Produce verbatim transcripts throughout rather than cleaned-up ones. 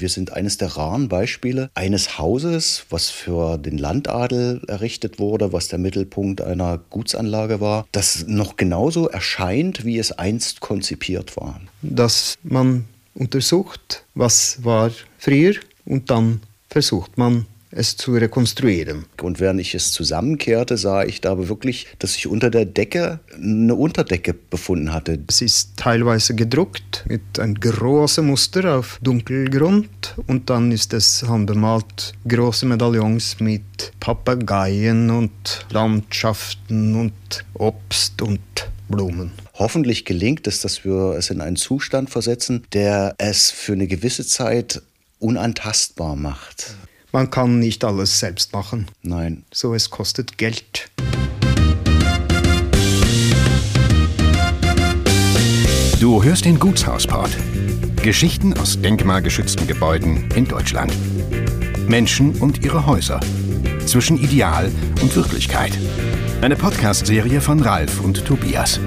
wir sind eines der raren Beispiele eines Hauses, was für den Landadel errichtet wurde, was der Mittelpunkt einer Gutsanlage war, das noch genauso erscheint, wie es einst konzipiert war. Dass man untersucht, was war früher, und dann versucht man, es zu rekonstruieren. Und während ich es zusammenkehrte, sah ich da aber wirklich, dass sich unter der Decke eine Unterdecke befunden hatte. Es ist teilweise gedruckt mit einem großen Muster auf Dunkelgrund und dann ist es handbemalt große Medaillons mit Papageien und Landschaften und Obst und Blumen. Hoffentlich gelingt es, dass wir es in einen Zustand versetzen, der es für eine gewisse Zeit unantastbar macht. Man kann nicht alles selbst machen. Nein. So, es kostet Geld. Du hörst den Gutshauspod. Geschichten aus denkmalgeschützten Gebäuden in Deutschland. Menschen und ihre Häuser. Zwischen Ideal und Wirklichkeit. Eine Podcast-Serie von Ralf und Tobias.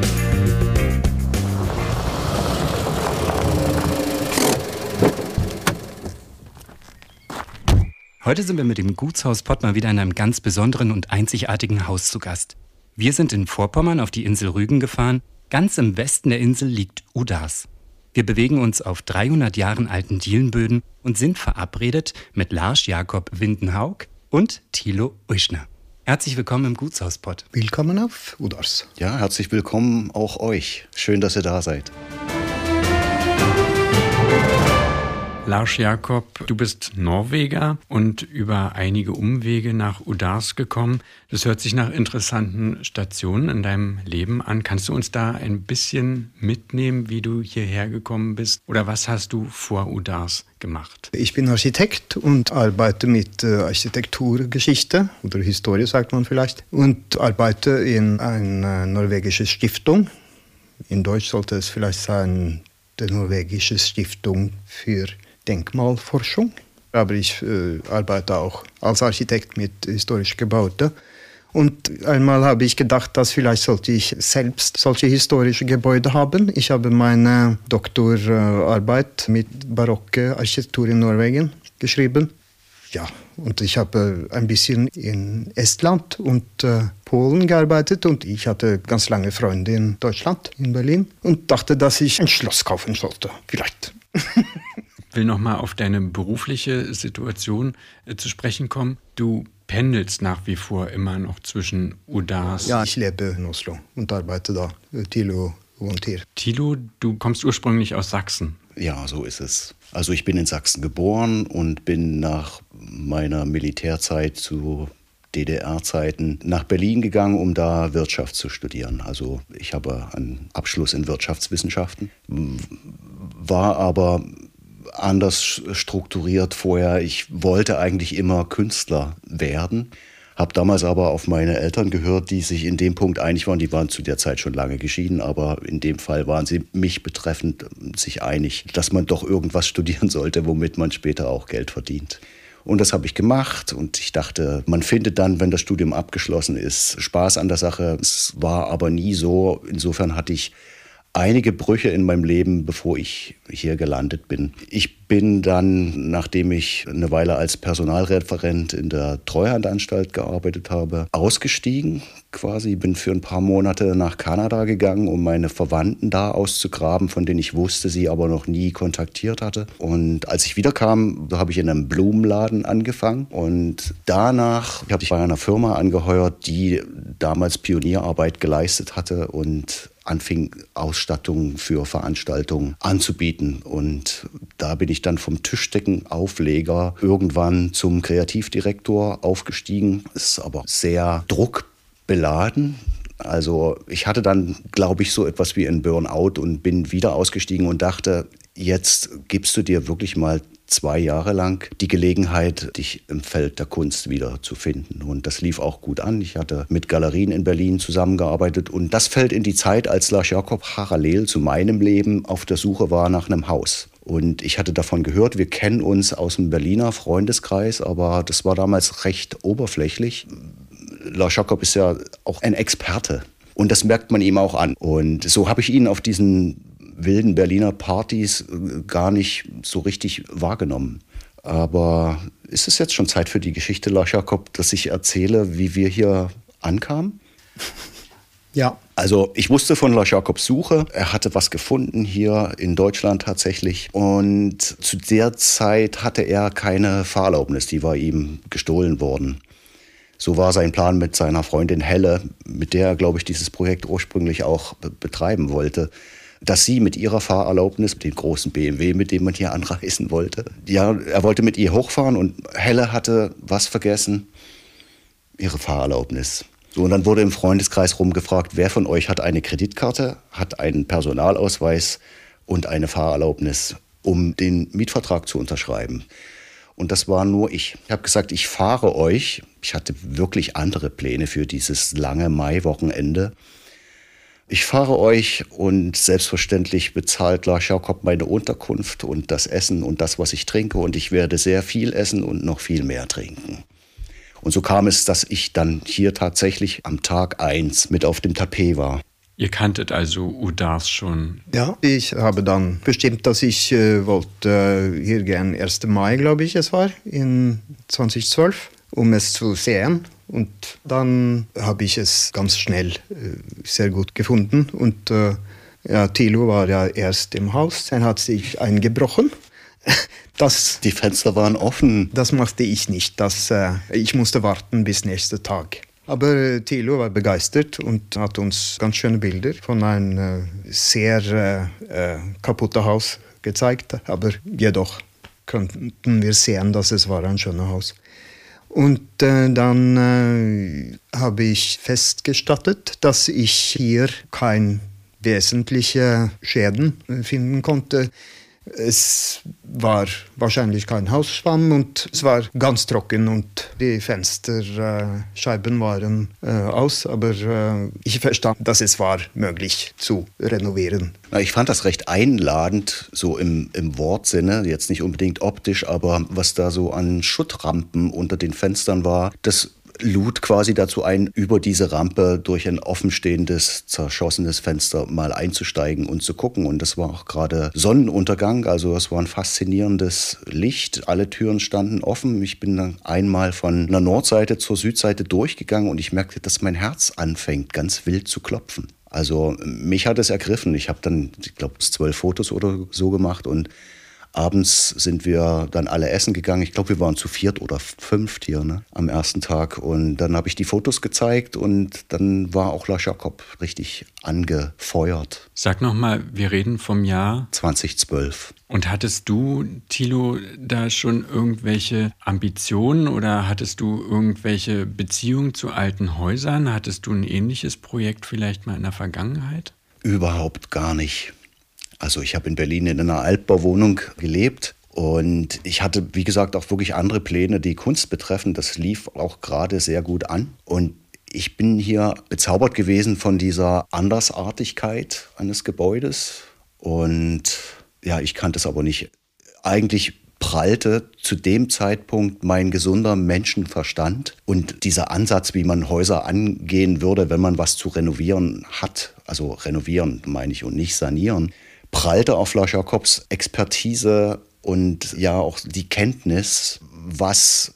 Heute sind wir mit dem Gutshauspod mal wieder in einem ganz besonderen und einzigartigen Haus zu Gast. Wir sind in Vorpommern auf die Insel Rügen gefahren. Ganz im Westen der Insel liegt Udars. Wir bewegen uns auf dreihundert Jahren alten Dielenböden und sind verabredet mit Lars Jakob Windenhaug und Thilo Uischner. Herzlich willkommen im Gutshauspod. Willkommen auf Udars. Ja, herzlich willkommen auch euch. Schön, dass ihr da seid. Lars Jakob, du bist Norweger und über einige Umwege nach Udars gekommen. Das hört sich nach interessanten Stationen in deinem Leben an. Kannst du uns da ein bisschen mitnehmen, wie du hierher gekommen bist? Oder was hast du vor Udars gemacht? Ich bin Architekt und arbeite mit äh, Architekturgeschichte oder Historie, sagt man vielleicht. Und arbeite in einer norwegischen Stiftung. In Deutsch sollte es vielleicht sein, die norwegische Stiftung für Denkmalforschung. Aber ich äh, arbeite auch als Architekt mit historischen Gebäuden. Und einmal habe ich gedacht, dass vielleicht sollte ich selbst solche historische Gebäude haben. Ich habe meine Doktorarbeit mit barocke Architektur in Norwegen geschrieben. Ja, und ich habe ein bisschen in Estland und äh, Polen gearbeitet und ich hatte ganz lange Freunde in Deutschland, in Berlin und dachte, dass ich ein Schloss kaufen sollte, vielleicht. Ich will nochmal auf deine berufliche Situation äh, zu sprechen kommen. Du pendelst nach wie vor immer noch zwischen Udars. Ja, ich lebe in Oslo und arbeite da. Thilo wohnt hier. Thilo, du kommst ursprünglich aus Sachsen. Ja, so ist es. Also ich bin in Sachsen geboren und bin nach meiner Militärzeit zu D D R-Zeiten nach Berlin gegangen, um da Wirtschaft zu studieren. Also ich habe einen Abschluss in Wirtschaftswissenschaften, war aber anders strukturiert vorher. Ich wollte eigentlich immer Künstler werden, habe damals aber auf meine Eltern gehört, die sich in dem Punkt einig waren. Die waren zu der Zeit schon lange geschieden, aber in dem Fall waren sie mich betreffend sich einig, dass man doch irgendwas studieren sollte, womit man später auch Geld verdient. Und das habe ich gemacht und ich dachte, man findet dann, wenn das Studium abgeschlossen ist, Spaß an der Sache. Es war aber nie so. Insofern hatte ich einige Brüche in meinem Leben, bevor ich hier gelandet bin. Ich bin dann, nachdem ich eine Weile als Personalreferent in der Treuhandanstalt gearbeitet habe, ausgestiegen quasi. Bin für ein paar Monate nach Kanada gegangen, um meine Verwandten da auszugraben, von denen ich wusste, sie aber noch nie kontaktiert hatte. Und als ich wiederkam, habe ich in einem Blumenladen angefangen. Und danach habe ich bei einer Firma angeheuert, die damals Pionierarbeit geleistet hatte und anfing, Ausstattung für Veranstaltungen anzubieten. Und da bin ich dann vom Tischdeckenaufleger irgendwann zum Kreativdirektor aufgestiegen. Das ist aber sehr druckbeladen. Also ich hatte dann, glaube ich, so etwas wie ein Burnout und bin wieder ausgestiegen und dachte, jetzt gibst du dir wirklich mal zwei Jahre lang die Gelegenheit, dich im Feld der Kunst wieder zu finden. Und das lief auch gut an. Ich hatte mit Galerien in Berlin zusammengearbeitet. Und das fällt in die Zeit, als Lars Jakob parallel zu meinem Leben auf der Suche war nach einem Haus. Und ich hatte davon gehört, wir kennen uns aus dem Berliner Freundeskreis, aber das war damals recht oberflächlich. Lars Jakob ist ja auch ein Experte. Und das merkt man ihm auch an. Und so habe ich ihn auf diesen wilden Berliner Partys gar nicht so richtig wahrgenommen. Aber ist es jetzt schon Zeit für die Geschichte, Lars Jakob, dass ich erzähle, wie wir hier ankamen? Ja. Also ich wusste von Lars Jakobs Suche. Er hatte was gefunden hier in Deutschland tatsächlich. Und zu der Zeit hatte er keine Fahrerlaubnis, die war ihm gestohlen worden. So war sein Plan mit seiner Freundin Helle, mit der er, glaube ich, dieses Projekt ursprünglich auch be- betreiben wollte, dass sie mit ihrer Fahrerlaubnis, den großen B M W, mit dem man hier anreisen wollte, ja, er wollte mit ihr hochfahren und Helle hatte was vergessen? Ihre Fahrerlaubnis. So, und dann wurde im Freundeskreis rumgefragt, wer von euch hat eine Kreditkarte, hat einen Personalausweis und eine Fahrerlaubnis, um den Mietvertrag zu unterschreiben. Und das war nur ich. Ich habe gesagt, ich fahre euch. Ich hatte wirklich andere Pläne für dieses lange Maiwochenende. Ich fahre euch und selbstverständlich bezahlt Lars Jakob meine Unterkunft und das Essen und das, was ich trinke. Und ich werde sehr viel essen und noch viel mehr trinken. Und so kam es, dass ich dann hier tatsächlich am Tag eins mit auf dem Tapet war. Ihr kanntet also Udars schon? Ja, ich habe dann bestimmt, dass ich äh, wollte äh, hier gern ersten Mai, glaube ich, es war, in zweitausendzwölf, um es zu sehen. Und dann habe ich es ganz schnell äh, sehr gut gefunden. Und äh, ja, Thilo war ja erst im Haus, dann hat sich eingebrochen. Das, Die Fenster waren offen. das machte ich nicht. Das, äh, ich musste warten bis nächsten Tag. Aber äh, Thilo war begeistert und hat uns ganz schöne Bilder von einem äh, sehr äh, äh, kaputten Haus gezeigt. Aber jedoch konnten wir sehen, dass es war ein schönes Haus. Und äh, dann äh, habe ich festgestellt, dass ich hier keine wesentlichen Schäden äh, finden konnte. Es war wahrscheinlich kein Hausschwamm und es war ganz trocken und die Fensterscheiben äh, waren äh, aus, aber äh, ich verstand, dass es war möglich zu renovieren. Na, ich fand das recht einladend, so im, im Wortsinne, jetzt nicht unbedingt optisch, aber was da so an Schuttrampen unter den Fenstern war, das lud quasi dazu ein, über diese Rampe durch ein offenstehendes, zerschossenes Fenster mal einzusteigen und zu gucken. Und das war auch gerade Sonnenuntergang, also es war ein faszinierendes Licht. Alle Türen standen offen. Ich bin dann einmal von der Nordseite zur Südseite durchgegangen und ich merkte, dass mein Herz anfängt, ganz wild zu klopfen. Also mich hat es ergriffen. Ich habe dann, ich glaube, zwölf Fotos oder so gemacht und abends sind wir dann alle essen gegangen. Ich glaube, wir waren zu viert oder fünft hier, ne, am ersten Tag. Und dann habe ich die Fotos gezeigt und dann war auch Lars Jakob richtig angefeuert. Sag nochmal, wir reden vom Jahr zweitausendzwölf. Und hattest du, Thilo, da schon irgendwelche Ambitionen oder hattest du irgendwelche Beziehungen zu alten Häusern? Hattest du ein ähnliches Projekt vielleicht mal in der Vergangenheit? Überhaupt gar nicht. Also ich habe in Berlin in einer Altbauwohnung gelebt und ich hatte, wie gesagt, auch wirklich andere Pläne, die Kunst betreffen. Das lief auch gerade sehr gut an. Und ich bin hier bezaubert gewesen von dieser Andersartigkeit eines Gebäudes. Und ja, ich kannte es aber nicht. Eigentlich prallte zu dem Zeitpunkt mein gesunder Menschenverstand und dieser Ansatz, wie man Häuser angehen würde, wenn man was zu renovieren hat. Also renovieren meine ich und nicht sanieren. Prallte auf Lars Jakobs Expertise und ja auch die Kenntnis, was,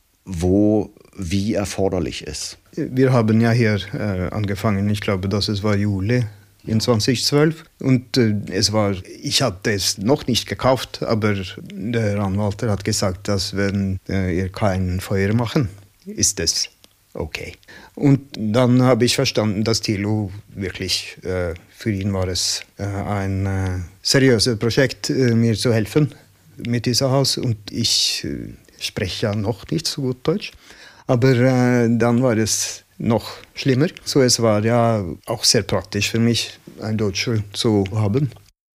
wo, wie erforderlich ist. Wir haben ja hier äh, angefangen, ich glaube, dass es war Juli in zweitausendzwölf und äh, es war, ich hatte es noch nicht gekauft, aber der Anwalt hat gesagt, dass wenn äh, ihr kein Feuer machen, ist es okay. Und dann habe ich verstanden, dass Thilo wirklich, äh, für ihn war es äh, ein äh, seriöses Projekt, äh, mir zu helfen mit diesem Haus. Und ich äh, spreche ja noch nicht so gut Deutsch. Aber äh, dann war es noch schlimmer. So, es war ja auch sehr praktisch für mich, ein Deutscher zu haben.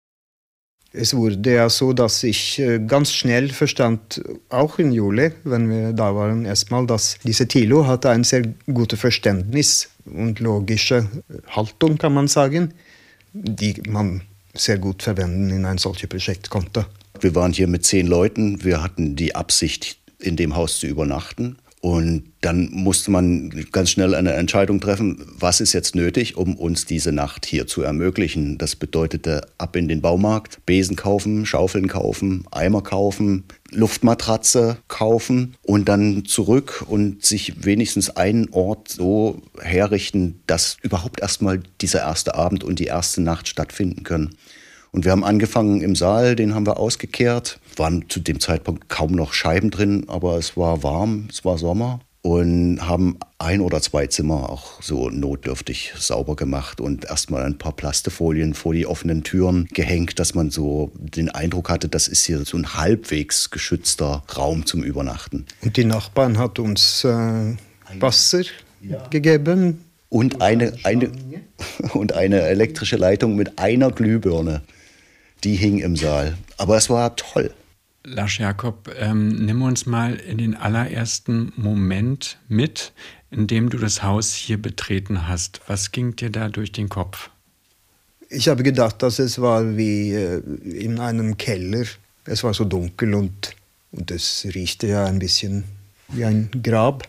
Es wurde ja so, dass ich ganz schnell verstand, auch im Juli, wenn wir da waren, erstmal, dass diese Thilo hatte ein sehr gutes Verständnis und logische Haltung, kann man sagen, die man sehr gut verwenden in ein solches Projekt konnte. Wir waren hier mit zehn Leuten. Wir hatten die Absicht, in dem Haus zu übernachten. Und dann musste man ganz schnell eine Entscheidung treffen, was ist jetzt nötig, um uns diese Nacht hier zu ermöglichen. Das bedeutete ab in den Baumarkt, Besen kaufen, Schaufeln kaufen, Eimer kaufen, Luftmatratze kaufen und dann zurück und sich wenigstens einen Ort so herrichten, dass überhaupt erstmal dieser erste Abend und die erste Nacht stattfinden können. Und wir haben angefangen im Saal, den haben wir ausgekehrt. Waren zu dem Zeitpunkt kaum noch Scheiben drin, aber es war warm, es war Sommer. Und haben ein oder zwei Zimmer auch so notdürftig sauber gemacht und erstmal ein paar Plastefolien vor die offenen Türen gehängt, dass man so den Eindruck hatte, das ist hier so ein halbwegs geschützter Raum zum Übernachten. Und die Nachbarn hat uns äh, Wasser ja. gegeben. Und eine, eine, und eine elektrische Leitung mit einer Glühbirne. Die hing im Saal. Aber es war toll. Lars Jakob, ähm, nimm uns mal in den allerersten Moment mit, in dem du das Haus hier betreten hast. Was ging dir da durch den Kopf? Ich habe gedacht, dass es war wie äh, in einem Keller. Es war so dunkel und, und es riechte ja ein bisschen wie ein Grab.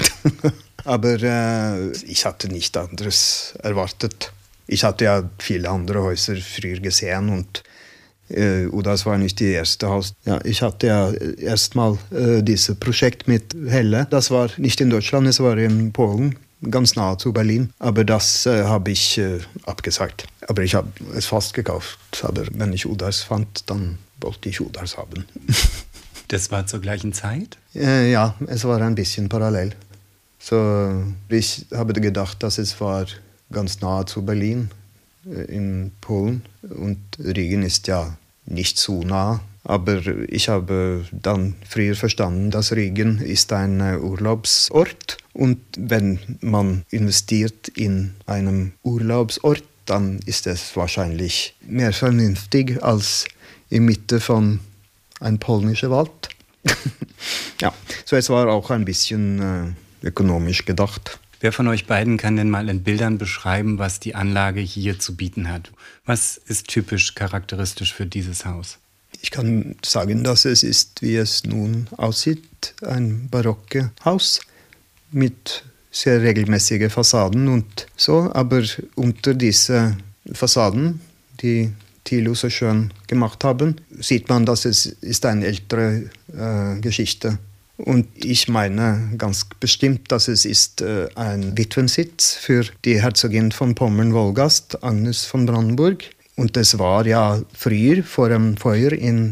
Aber äh, ich hatte nicht anderes erwartet. Ich hatte ja viele andere Häuser früher gesehen und äh, Udas war nicht die erste Haus. Ja, ich hatte ja erstmal äh, dieses Projekt mit Helle. Das war nicht in Deutschland, es war in Polen, ganz nahe zu Berlin. Aber das äh, habe ich äh, abgesagt. Aber ich habe es fast gekauft. Aber wenn ich Udas fand, dann wollte ich Udas haben. Das war zur gleichen Zeit? Äh, ja, es war ein bisschen parallel. So, ich habe gedacht, dass es war ganz nahe zu Berlin, in Polen. Und Rügen ist ja nicht so nah. Aber ich habe dann früher verstanden, dass Rügen ist ein Urlaubsort. Und wenn man investiert in einen Urlaubsort, dann ist es wahrscheinlich mehr vernünftig als in der Mitte von einem polnischen Wald. Ja, so es war auch ein bisschen äh, ökonomisch gedacht. Wer von euch beiden kann denn mal in Bildern beschreiben, was die Anlage hier zu bieten hat? Was ist typisch charakteristisch für dieses Haus? Ich kann sagen, dass es ist, wie es nun aussieht, ein barockes Haus mit sehr regelmäßigen Fassaden und so. Aber unter diesen Fassaden, die Thilo so schön gemacht haben, sieht man, dass es ist eine ältere äh, Geschichte. Und ich meine ganz bestimmt, dass es ist äh, ein Witwensitz für die Herzogin von Pommern-Wolgast, Agnes von Brandenburg. Und das war ja früher, vor dem Feuer in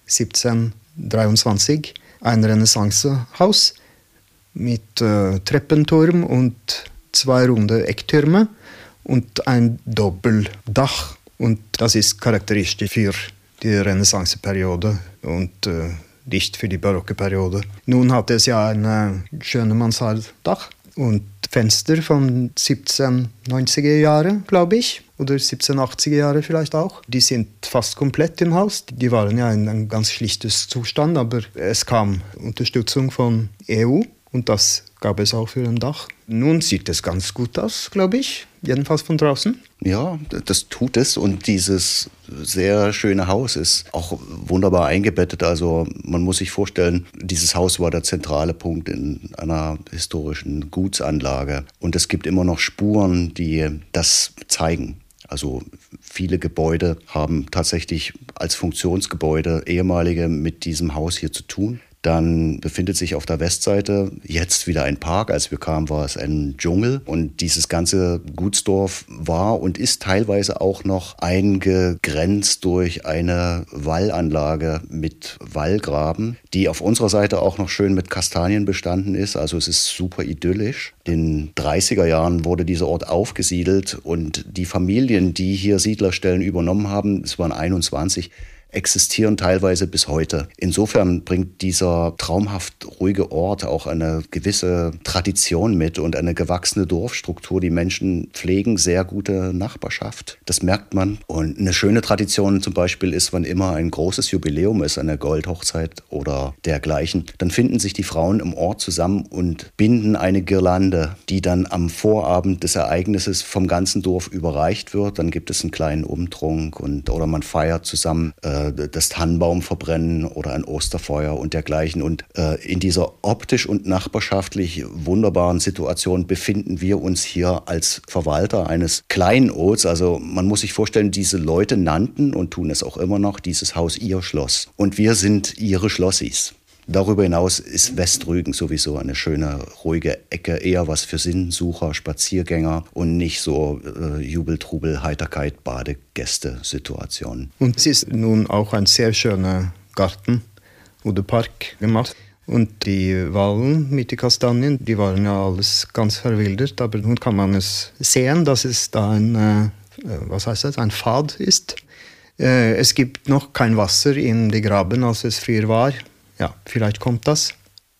siebzehnhundertdreiundzwanzig, ein Renaissancehaus mit äh, Treppenturm und zwei runde Ecktürme und ein Doppeldach. Und das ist charakteristisch für die Renaissance-Periode und äh, nicht für die barocke Periode. Nun hat es ja ein äh, schönes Mansarddach und Fenster von siebzehnhundertneunziger Jahren, glaube ich, oder siebzehnhundertachtziger Jahre vielleicht auch. Die sind fast komplett im Haus. Die waren ja in einem ganz schlichtes Zustand, aber es kam Unterstützung von E U und das gab es auch für ein Dach. Nun sieht es ganz gut aus, glaube ich, jedenfalls von draußen. Ja, das tut es und dieses sehr schöne Haus ist auch wunderbar eingebettet. Also man muss sich vorstellen, dieses Haus war der zentrale Punkt in einer historischen Gutsanlage und es gibt immer noch Spuren, die das zeigen. Also viele Gebäude haben tatsächlich als Funktionsgebäude ehemalige mit diesem Haus hier zu tun. Dann befindet sich auf der Westseite jetzt wieder ein Park. Als wir kamen, war es ein Dschungel. Und dieses ganze Gutsdorf war und ist teilweise auch noch eingegrenzt durch eine Wallanlage mit Wallgraben, die auf unserer Seite auch noch schön mit Kastanien bestanden ist. Also es ist super idyllisch. In den dreißiger Jahren wurde dieser Ort aufgesiedelt und die Familien, die hier Siedlerstellen übernommen haben, es waren einundzwanzig, existieren teilweise bis heute. Insofern bringt dieser traumhaft ruhige Ort auch eine gewisse Tradition mit und eine gewachsene Dorfstruktur. Die Menschen pflegen sehr gute Nachbarschaft. Das merkt man. Und eine schöne Tradition zum Beispiel ist, wann immer ein großes Jubiläum ist, eine Goldhochzeit oder dergleichen, dann finden sich die Frauen im Ort zusammen und binden eine Girlande, die dann am Vorabend des Ereignisses vom ganzen Dorf überreicht wird. Dann gibt es einen kleinen Umtrunk und, oder man feiert zusammen äh, äh, das Tannenbaum verbrennen oder ein Osterfeuer und dergleichen. Und äh, in dieser optisch und nachbarschaftlich wunderbaren Situation befinden wir uns hier als Verwalter eines Kleinods. Also man muss sich vorstellen, diese Leute nannten und tun es auch immer noch dieses Haus ihr Schloss. Und wir sind ihre Schlossis. Darüber hinaus ist Westrügen sowieso eine schöne, ruhige Ecke, eher was für Sinnsucher, Spaziergänger und nicht so äh, Jubel, Trubel, Heiterkeit, Badegäste-Situation. Und es ist nun auch ein sehr schöner Garten oder Park gemacht. Und die Wallen mit den Kastanien, die waren ja alles ganz verwildert, aber nun kann man es sehen, dass es da ein, äh, was heißt das, ein Pfad ist. Äh, es gibt noch kein Wasser in die Graben, als es früher war. Ja, vielleicht kommt das.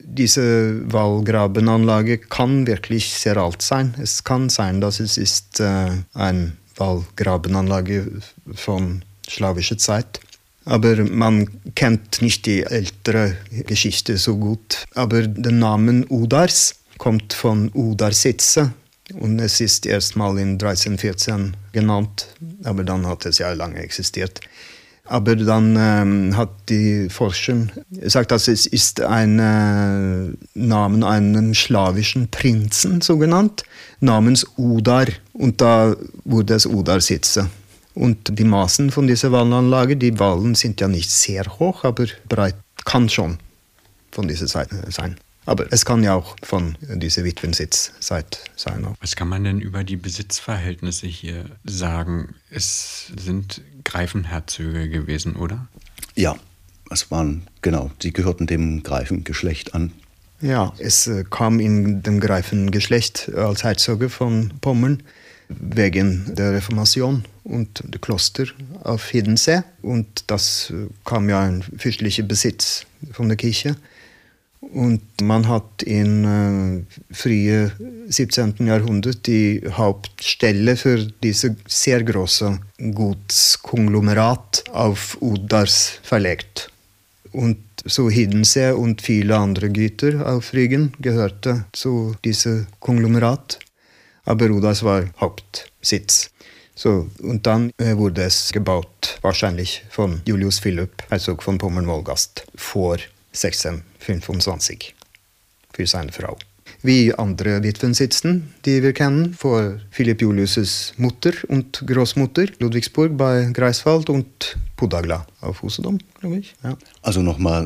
Diese Wallgrabenanlage kann wirklich sehr alt sein. Es kann sein, dass es ist äh, eine Wallgrabenanlage von slawischer Zeit. Aber man kennt nicht die ältere Geschichte so gut. Aber der Name Udars kommt von Udarsitze. Und es ist erstmal in dreizehnhundertvierzehn genannt, aber dann hat es ja lange existiert. Aber dann ähm, hat die Forscher gesagt, dass es ist ein äh, Name einen slawischen Prinzen, so genannt, namens Udar. Und da wurde es Udarsitze. Und die Maßen von dieser Wallanlage, die Wallen sind ja nicht sehr hoch, aber breit kann schon von dieser Seite sein. Aber es kann ja auch von dieser Witwensitzseite sein. Was kann man denn über die Besitzverhältnisse hier sagen? Es sind Greifenherzöge gewesen, oder? Ja, es waren, genau, sie gehörten dem Greifengeschlecht an. Ja, es kam in dem Greifengeschlecht als Herzöge von Pommern wegen der Reformation und der Kloster auf Hiddensee. Und das kam ja ein fürstlicher Besitz von der Kirche. Und man hat im äh, frühen siebzehnten. Jahrhundert die Hauptstelle für diese sehr große Gutskonglomerat auf Udars verlegt. Und so Hiddensee und viele andere Güter auf Rügen gehörte zu diesem Konglomerat. Aber Udars war Hauptsitz. So, und dann äh, wurde es gebaut, wahrscheinlich von Julius Philipp, Herzog von Pommern-Wolgast, vor sechzehnhundertfünfundzwanzig für seine Frau. Wie andere Witwensitzen, die wir kennen, vor Philipp Julius' Mutter und Großmutter, Ludwigsburg bei Greifswald und Pudagla auf Usedom, glaube ich. Ja. Also nochmal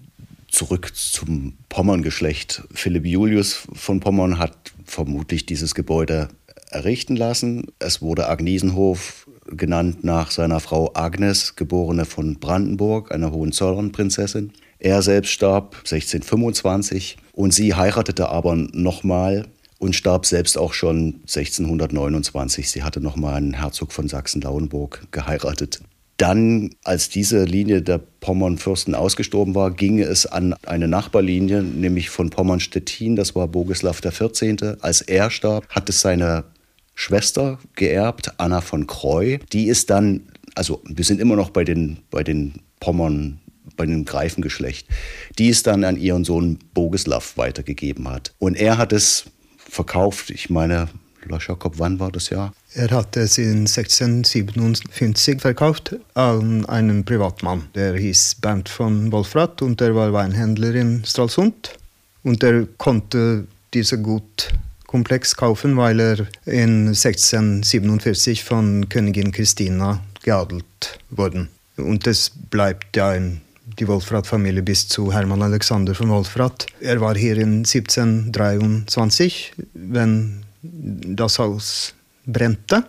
zurück zum Pommern-Geschlecht. Philipp Julius von Pommern hat vermutlich dieses Gebäude errichten lassen. Es wurde Agnesenhof genannt nach seiner Frau Agnes, geborene von Brandenburg, einer Hohenzollern-Prinzessin. Er selbst starb sechzehnhundertfünfundzwanzig und sie heiratete aber nochmal und starb selbst auch schon sechzehnhundertneunundzwanzig. Sie hatte nochmal einen Herzog von Sachsen-Lauenburg geheiratet. Dann, als diese Linie der Pommernfürsten ausgestorben war, ging es an eine Nachbarlinie, nämlich von Pommern-Stettin, das war Bogislav der vierzehnte. Als er starb, hat es seine Schwester geerbt, Anna von Kreu. Die ist dann, also wir sind immer noch bei den, bei den Pommern, bei dem Greifengeschlecht, die es dann an ihren Sohn Bogislav weitergegeben hat. Und er hat es verkauft, ich meine, Lars Jakob, wann war das Jahr? Er hat es in sechzehnhundertsiebenundfünfzig verkauft an einen Privatmann. Der hieß Bernd von Wolfrath und der war Weinhändler in Stralsund. Und er konnte diesen Gutkomplex kaufen, weil er in sechzehnhundertsiebenundvierzig von Königin Christina geadelt wurde. Und es bleibt ja in die Wolfrath-Familie bis zu Hermann Alexander von Wolfrath. Er war hier in siebzehnhundertdreiundzwanzig, wenn das Haus brennte.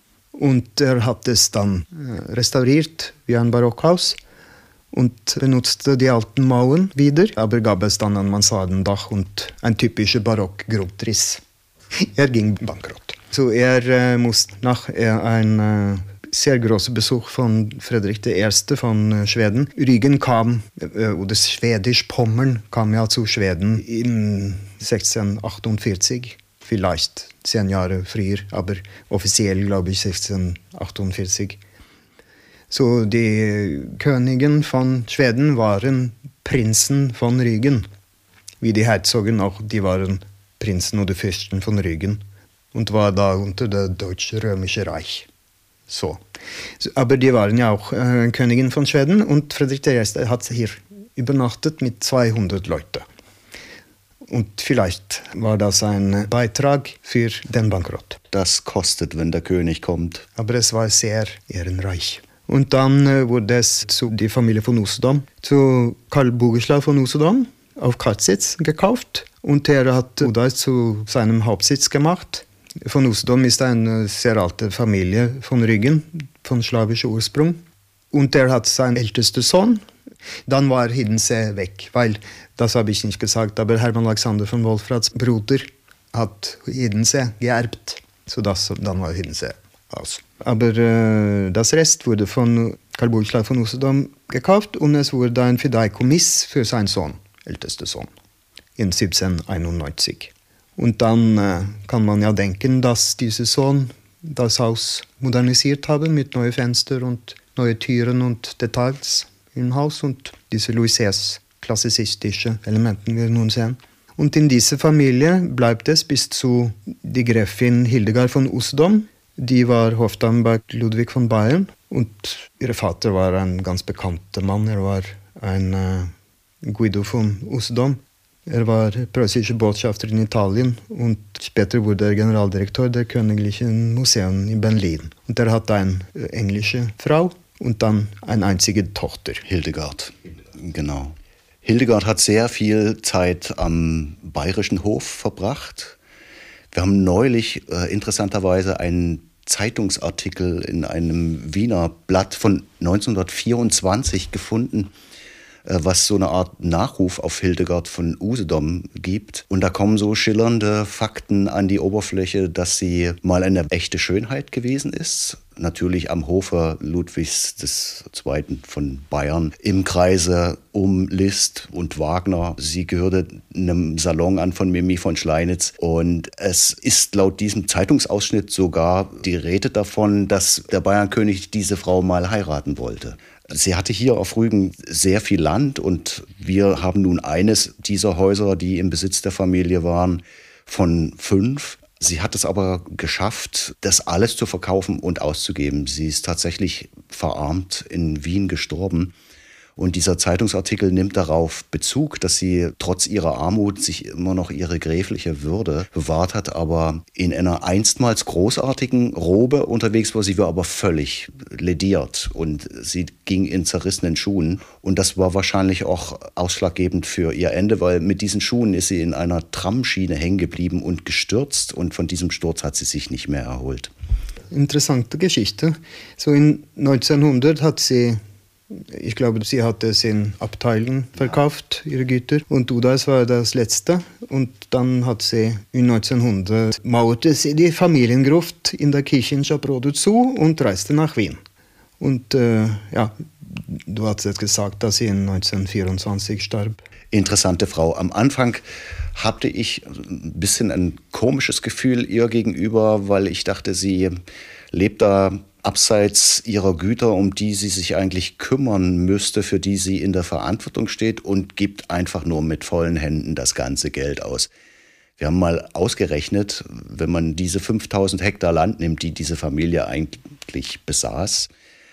Und er hat es dann restauriert wie ein Barockhaus und benutzte die alten Mauern wieder, aber gab es dann ein Mansardendach und ein typischer Barockgrundriss. Er ging bankrott. So, er äh, musste nach er ein äh, sehr großer Besuch von Friedrich der Erste von äh, Schweden. Rügen kam, äh, oder Schwedisch-Pommern kam ja zu Schweden im sechzehnhundertachtundvierzig. Vielleicht zehn Jahre früher, aber offiziell glaube ich sechzehnhundertachtundvierzig. So, die Königen von Schweden waren Prinzen von Rügen. Wie die Herzogen auch, die waren Prinzen oder Fürsten von Rügen und war da unter das Deutsch-Römische Reich. So. Aber die waren ja auch äh, Königin von Schweden und Friedrich der Erste hat hier übernachtet mit zweihundert Leuten. Und vielleicht war das ein Beitrag für den Bankrott. Das kostet, wenn der König kommt. Aber es war sehr ehrenreich. Und dann äh, wurde es zu die Familie von Usedom, zu Karl Bogislaw von Usedom, auf Karlsitz gekauft. Und er hat Odas zu seinem Hauptsitz gemacht. Von Usedom ist eine sehr alte Familie von Rügen, von slawischem Ursprung. Und er hat seinen ältesten Sohn. Dann war Hidensee weg, weil, das habe ich nicht gesagt, aber Hermann Alexander von Wolfraths Bruder hat Hidensee geerbt, sodass dann war Hidensee aus. Aber äh, das Rest wurde von Karl Bogislaw von Usedom gekauft und es wurde ein Fideikommiss für seinen Sohn, ältesten Sohn, in siebzehnhunderteinundneunzig. Und dann äh, kann man ja denken, dass dieser Sohn das Haus modernisiert habe mit neuen Fenstern und neuen Türen und Details im Haus und diese Louis sechs klassizistische Elementen wir nun sehen. Und in dieser Familie bleibt es bis zu die Gräfin Hildegard von Usedom. Die war Hofdame bei Ludwig von Bayern und ihr Vater war ein ganz bekannter Mann. Er war ein äh, Guido von Usedom. Er war preußischer Botschafter in Italien und später wurde er Generaldirektor der Königlichen Museen in Berlin. Und er hatte eine äh, englische Frau und dann eine einzige Tochter. Hildegard, genau. Hildegard hat sehr viel Zeit am Bayerischen Hof verbracht. Wir haben neulich äh, interessanterweise einen Zeitungsartikel in einem Wiener Blatt von neunzehnhundertvierundzwanzig gefunden, äh, was so eine Art Nachruf auf Hildegard von Usedom gibt. Und da kommen so schillernde Fakten an die Oberfläche, dass sie mal eine echte Schönheit gewesen ist. Natürlich am Hofe Ludwigs des Zweiten von Bayern, im Kreise um Liszt und Wagner. Sie gehörte einem Salon an von Mimi von Schleinitz. Und es ist laut diesem Zeitungsausschnitt sogar die Rede davon, dass der Bayernkönig diese Frau mal heiraten wollte. Sie hatte hier auf Rügen sehr viel Land und wir haben nun eines dieser Häuser, die im Besitz der Familie waren, von fünf. Sie hat es aber geschafft, das alles zu verkaufen und auszugeben. Sie ist tatsächlich verarmt in Wien gestorben. Und dieser Zeitungsartikel nimmt darauf Bezug, dass sie trotz ihrer Armut sich immer noch ihre gräfliche Würde bewahrt hat, aber in einer einstmals großartigen Robe unterwegs war. Sie war aber völlig lediert und sie ging in zerrissenen Schuhen. Und das war wahrscheinlich auch ausschlaggebend für ihr Ende, weil mit diesen Schuhen ist sie in einer Tramschiene hängen geblieben und gestürzt. Und von diesem Sturz hat sie sich nicht mehr erholt. Interessante Geschichte. So in neunzehnhundert hat sie... Ich glaube, sie hat es in Abteilen verkauft, ihre Güter. Und Udas war das Letzte. Und dann hat sie in neunzehnhundert mauerte sie die Familiengruft in der Kirchenschabrode zu und reiste nach Wien. Und äh, ja, du hast jetzt gesagt, dass sie in neunzehnhundertvierundzwanzig starb. Interessante Frau. Am Anfang hatte ich ein bisschen ein komisches Gefühl ihr gegenüber, weil ich dachte, sie lebt da abseits ihrer Güter, um die sie sich eigentlich kümmern müsste, für die sie in der Verantwortung steht und gibt einfach nur mit vollen Händen das ganze Geld aus. Wir haben mal ausgerechnet, wenn man diese fünftausend Hektar Land nimmt, die diese Familie eigentlich besaß,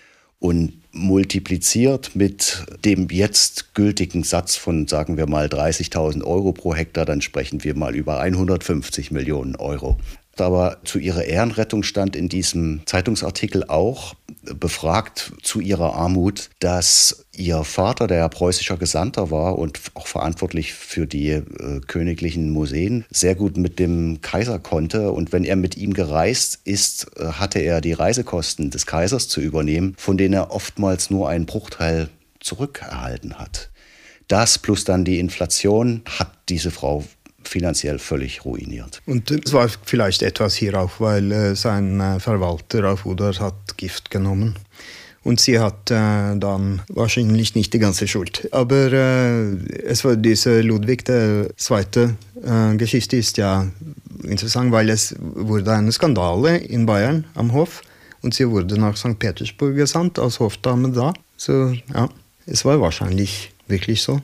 und multipliziert mit dem jetzt gültigen Satz von, sagen wir mal, dreißigtausend Euro pro Hektar, dann sprechen wir mal über hundertfünfzig Millionen Euro. Aber zu ihrer Ehrenrettung stand in diesem Zeitungsartikel auch, befragt zu ihrer Armut, dass ihr Vater, der ja preußischer Gesandter war und auch verantwortlich für die äh, königlichen Museen, sehr gut mit dem Kaiser konnte. Und wenn er mit ihm gereist ist, äh, hatte er die Reisekosten des Kaisers zu übernehmen, von denen er oftmals nur einen Bruchteil zurückerhalten hat. Das plus dann die Inflation hat diese Frau finanziell völlig ruiniert. Und es war vielleicht etwas hier auch, weil äh, sein äh, Verwalter auf Udas hat Gift genommen. Und sie hat äh, dann wahrscheinlich nicht die ganze Schuld. Aber äh, es war diese Ludwig der Zweite äh, Geschichte ist ja interessant, weil es wurde eine Skandale in Bayern am Hof und sie wurde nach Sankt Petersburg gesandt als Hofdame da. So, ja, es war wahrscheinlich wirklich so.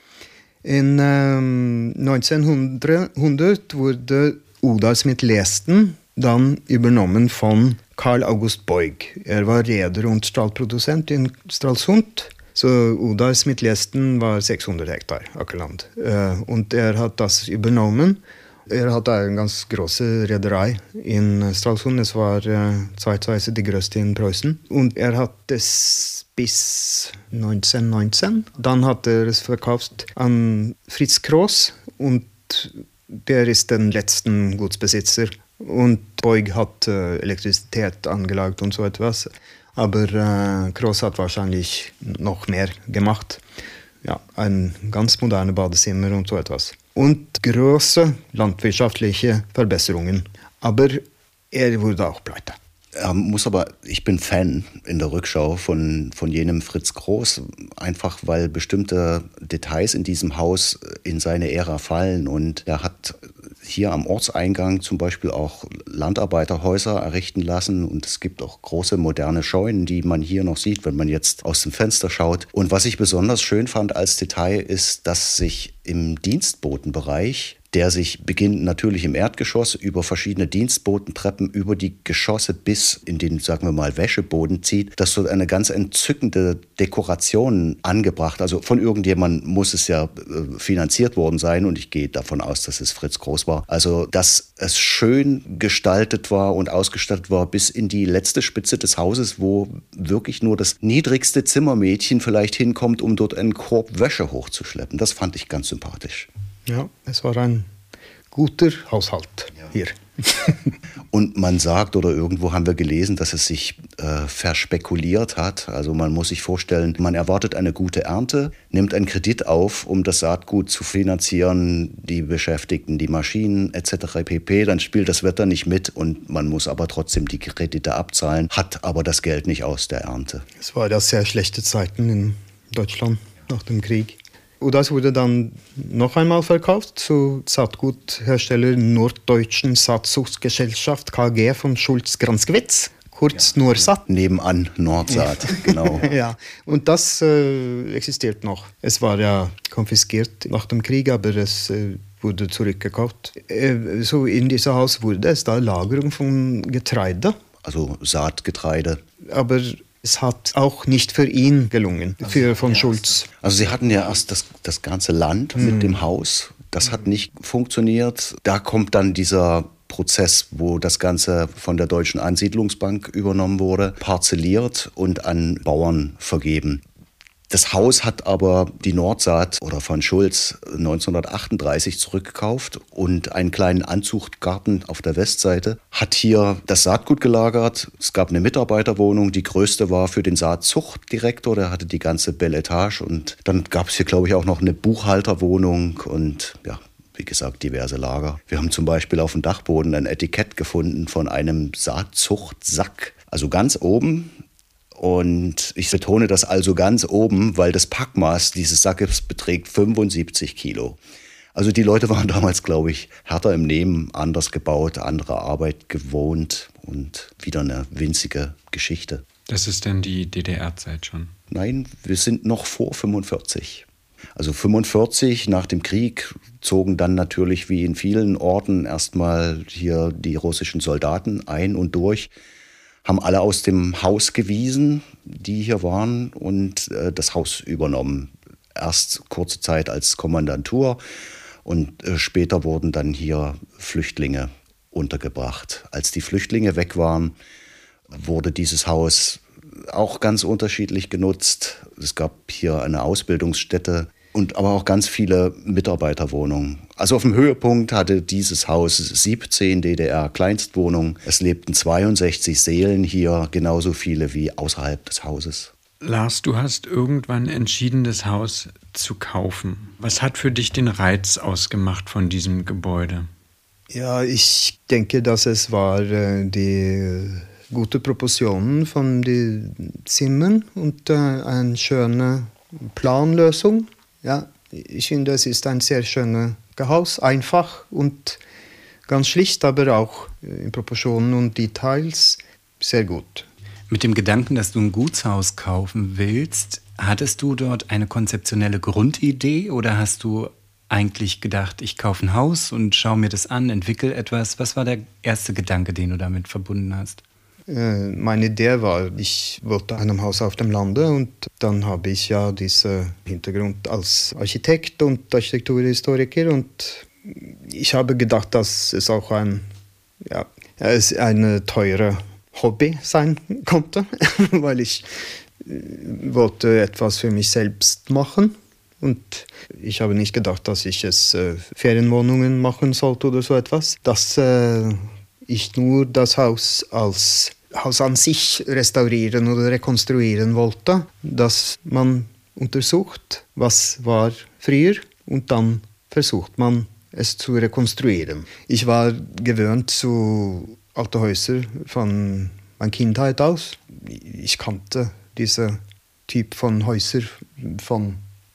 In ähm, neunzehnhundert wurde Udas mit Lesten dann übernommen von Karl August Boig. Er war Reeder und Stallproduzent in Stralsund. So Odas Mittelsten war sechshundert Hektar Ackerland. Und er hat das übernommen. Er hatte eine ganz große Reederei in Stralsund. Es war zeitweise die größte in Preußen. Und er hat es bis neunzehnhundertneunzehn. Dann hat er es verkauft an Fritz Kroos und der ist der letzte Gutsbesitzer. Und Boig hat äh, Elektrizität angelagt und so etwas. Aber äh, Kroos hat wahrscheinlich noch mehr gemacht. Ja, ein ganz modernes Badezimmer und so etwas. Und große landwirtschaftliche Verbesserungen. Aber er wurde auch pleite. Er muss aber, ich bin Fan in der Rückschau von, von jenem Fritz Kroos, einfach weil bestimmte Details in diesem Haus in seine Ära fallen. Und er hat hier am Ortseingang zum Beispiel auch Landarbeiterhäuser errichten lassen. Und es gibt auch große moderne Scheunen, die man hier noch sieht, wenn man jetzt aus dem Fenster schaut. Und was ich besonders schön fand als Detail ist, dass sich im Dienstbotenbereich, der sich beginnt natürlich im Erdgeschoss über verschiedene Dienstbotentreppen über die Geschosse bis in den, sagen wir mal, Wäscheboden zieht, dass so eine ganz entzückende Dekoration angebracht. Also von irgendjemandem muss es ja äh, finanziert worden sein und ich gehe davon aus, dass es Fritz Kroos war. Also dass es schön gestaltet war und ausgestattet war bis in die letzte Spitze des Hauses, wo wirklich nur das niedrigste Zimmermädchen vielleicht hinkommt, um dort einen Korb Wäsche hochzuschleppen. Das fand ich ganz sympathisch. Ja, es war ein guter Haushalt ja. hier. Und man sagt, oder irgendwo haben wir gelesen, dass es sich äh, verspekuliert hat. Also man muss sich vorstellen, man erwartet eine gute Ernte, nimmt einen Kredit auf, um das Saatgut zu finanzieren, die Beschäftigten, die Maschinen et cetera pp. Dann spielt das Wetter nicht mit und man muss aber trotzdem die Kredite abzahlen, hat aber das Geld nicht aus der Ernte. Es waren ja sehr schlechte Zeiten in Deutschland nach dem Krieg. Und das wurde dann noch einmal verkauft zu Saatguthersteller Norddeutschen Saatzuchtgesellschaft K G von Schulz-Granskewitz, kurz ja. Norsat. Nebenan Nordsaat, genau. Ja, und das äh, existiert noch. Es war ja konfiskiert nach dem Krieg, aber es äh, wurde zurückgekauft. Äh, so in diesem Haus wurde es da Lagerung von Getreide. Also Saatgetreide. Aber es hat auch nicht für ihn gelungen, für von Schulz. Also sie hatten ja erst das, das ganze Land mhm. mit dem Haus. Das hat nicht funktioniert. Da kommt dann dieser Prozess, wo das Ganze von der Deutschen Ansiedlungsbank übernommen wurde, parzelliert und an Bauern vergeben. Das Haus hat aber die Nordsaat oder von Schulz neunzehnhundertachtunddreißig zurückgekauft und einen kleinen Anzuchtgarten auf der Westseite hat hier das Saatgut gelagert. Es gab eine Mitarbeiterwohnung, die größte war für den Saatzuchtdirektor, der hatte die ganze Belle Etage und dann gab es hier, glaube ich, auch noch eine Buchhalterwohnung und ja, wie gesagt, diverse Lager. Wir haben zum Beispiel auf dem Dachboden ein Etikett gefunden von einem Saatzuchtsack, also ganz oben. Und ich betone das also ganz oben, weil das Packmaß dieses Sackes beträgt fünfundsiebzig Kilo. Also die Leute waren damals, glaube ich, härter im Nehmen, anders gebaut, andere Arbeit gewohnt und wieder eine winzige Geschichte. Das ist denn die D D R-Zeit schon? Nein, wir sind noch vor fünfundvierzig. Also fünfundvierzig, nach dem Krieg, zogen dann natürlich wie in vielen Orten erstmal hier die russischen Soldaten ein und durch. Haben alle aus dem Haus gewiesen, die hier waren, und äh, das Haus übernommen. Erst kurze Zeit als Kommandantur und äh, später wurden dann hier Flüchtlinge untergebracht. Als die Flüchtlinge weg waren, wurde dieses Haus auch ganz unterschiedlich genutzt. Es gab hier eine Ausbildungsstätte und aber auch ganz viele Mitarbeiterwohnungen. Also auf dem Höhepunkt hatte dieses Haus siebzehn D D R-Kleinstwohnungen. Es lebten zweiundsechzig Seelen hier, genauso viele wie außerhalb des Hauses. Lars, du hast irgendwann entschieden, das Haus zu kaufen. Was hat für dich den Reiz ausgemacht von diesem Gebäude? Ja, ich denke, dass es war äh, die gute Proportionen von den Zimmern und äh, eine schöne Planlösung. Ja, ich finde, es ist ein sehr schönes Haus, einfach und ganz schlicht, aber auch in Proportionen und Details sehr gut. Mit dem Gedanken, dass du ein Gutshaus kaufen willst, hattest du dort eine konzeptionelle Grundidee oder hast du eigentlich gedacht, ich kaufe ein Haus und schaue mir das an, entwickle etwas? Was war der erste Gedanke, den du damit verbunden hast? Meine Idee war, ich wollte einem Haus auf dem Lande und dann habe ich ja diesen Hintergrund als Architekt und Architekturhistoriker und ich habe gedacht, dass es auch ein, ja, es eine teure Hobby sein konnte, weil ich wollte etwas für mich selbst machen. Und ich habe nicht gedacht, dass ich es äh, Ferienwohnungen machen sollte oder so etwas. Dass äh, ich nur das Haus als Haus an sich restaurieren oder rekonstruieren wollte. Dass man untersucht, was war früher und dann versucht man es zu rekonstruieren. Ich war gewöhnt zu alten Häusern von meiner Kindheit aus. Ich kannte diesen Typ von Häusern von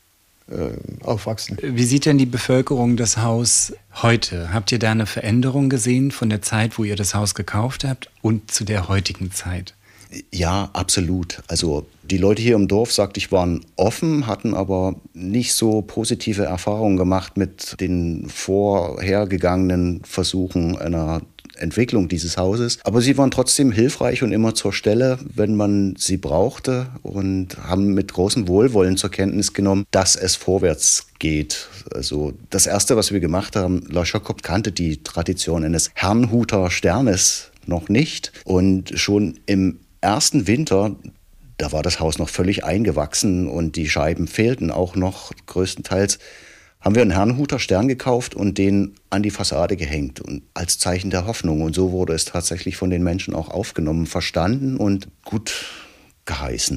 aufwachsen. Wie sieht denn die Bevölkerung das Haus heute? Habt ihr da eine Veränderung gesehen von der Zeit, wo ihr das Haus gekauft habt und zu der heutigen Zeit? Ja, absolut. Also die Leute hier im Dorf, sagte ich, waren offen, hatten aber nicht so positive Erfahrungen gemacht mit den vorhergegangenen Versuchen einer Entwicklung dieses Hauses. Aber sie waren trotzdem hilfreich und immer zur Stelle, wenn man sie brauchte und haben mit großem Wohlwollen zur Kenntnis genommen, dass es vorwärts geht. Also das Erste, was wir gemacht haben, La Jacob kannte die Tradition eines Herrnhuter Sternes noch nicht und schon im ersten Winter, da war das Haus noch völlig eingewachsen und die Scheiben fehlten auch noch größtenteils, haben wir einen Herrnhuter Stern gekauft und den an die Fassade gehängt und als Zeichen der Hoffnung. Und so wurde es tatsächlich von den Menschen auch aufgenommen, verstanden und gut geheißen.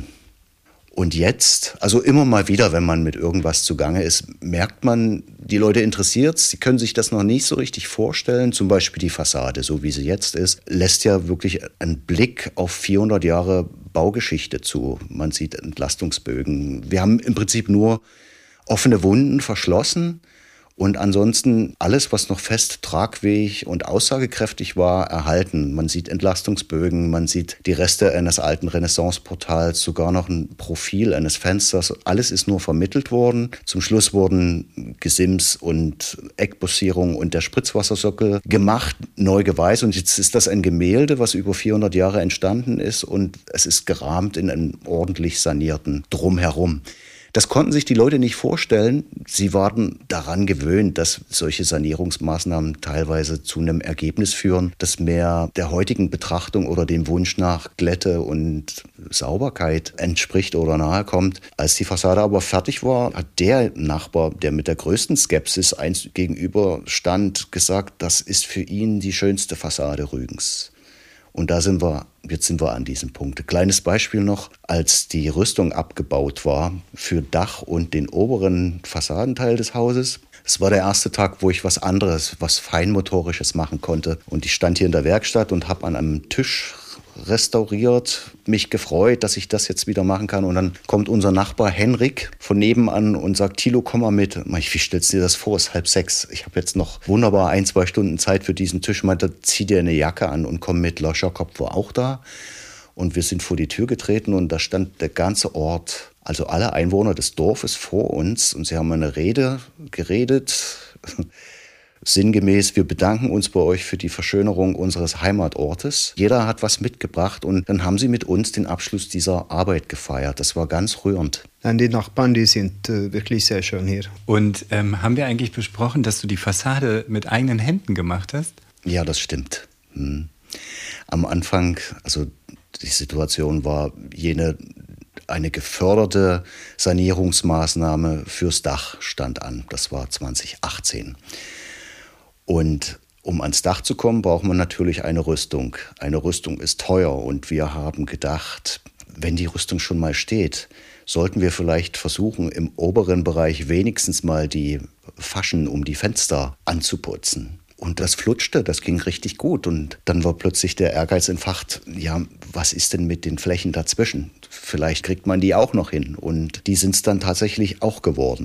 Und jetzt, also immer mal wieder, wenn man mit irgendwas zugange ist, merkt man, die Leute interessiert es. Sie können sich das noch nicht so richtig vorstellen. Zum Beispiel die Fassade, so wie sie jetzt ist, lässt ja wirklich einen Blick auf vierhundert Jahre Baugeschichte zu. Man sieht Entlastungsbögen. Wir haben im Prinzip nur offene Wunden verschlossen und ansonsten alles, was noch fest tragfähig und aussagekräftig war, erhalten. Man sieht Entlastungsbögen, man sieht die Reste eines alten Renaissance-Portals, sogar noch ein Profil eines Fensters. Alles ist nur vermittelt worden. Zum Schluss wurden Gesims und Eckbossierung und der Spritzwassersockel gemacht, neu geweißt. Und jetzt ist das ein Gemälde, was über vierhundert Jahre entstanden ist und es ist gerahmt in einen ordentlich sanierten Drumherum. Das konnten sich die Leute nicht vorstellen. Sie waren daran gewöhnt, dass solche Sanierungsmaßnahmen teilweise zu einem Ergebnis führen, das mehr der heutigen Betrachtung oder dem Wunsch nach Glätte und Sauberkeit entspricht oder nahe kommt. Als die Fassade aber fertig war, hat der Nachbar, der mit der größten Skepsis eins gegenüber stand, gesagt, das ist für ihn die schönste Fassade Rügens. Und da sind wir, jetzt sind wir an diesem Punkt. Kleines Beispiel noch, als die Rüstung abgebaut war für Dach und den oberen Fassadenteil des Hauses. Es war der erste Tag, wo ich was anderes, was Feinmotorisches machen konnte. Und ich stand hier in der Werkstatt und habe an einem Tisch restauriert, mich gefreut, dass ich das jetzt wieder machen kann. Und dann kommt unser Nachbar Henrik von nebenan und sagt, Thilo, komm mal mit. Ich, wie stellst du dir das vor? Es ist halb sechs. Ich habe jetzt noch wunderbar ein, zwei Stunden Zeit für diesen Tisch. Ich meinte, zieh dir eine Jacke an und komm mit. La Jacob war auch da. Und wir sind vor die Tür getreten und da stand der ganze Ort, also alle Einwohner des Dorfes vor uns. Und sie haben eine Rede geredet. Sinngemäß, wir bedanken uns bei euch für die Verschönerung unseres Heimatortes. Jeder hat was mitgebracht und dann haben sie mit uns den Abschluss dieser Arbeit gefeiert. Das war ganz rührend. Die Nachbarn, die sind äh, wirklich sehr schön hier. Und ähm, haben wir eigentlich besprochen, dass du die Fassade mit eigenen Händen gemacht hast? Ja, das stimmt. Hm. Am Anfang, also die Situation war jene, eine geförderte Sanierungsmaßnahme fürs Dach stand an. Das war zwanzig achtzehn. Und um ans Dach zu kommen, braucht man natürlich eine Rüstung. Eine Rüstung ist teuer und wir haben gedacht, wenn die Rüstung schon mal steht, sollten wir vielleicht versuchen, im oberen Bereich wenigstens mal die Faschen um die Fenster anzuputzen. Und das flutschte, das ging richtig gut. Und dann war plötzlich der Ehrgeiz entfacht, ja, was ist denn mit den Flächen dazwischen? Vielleicht kriegt man die auch noch hin. Und die sind es dann tatsächlich auch geworden.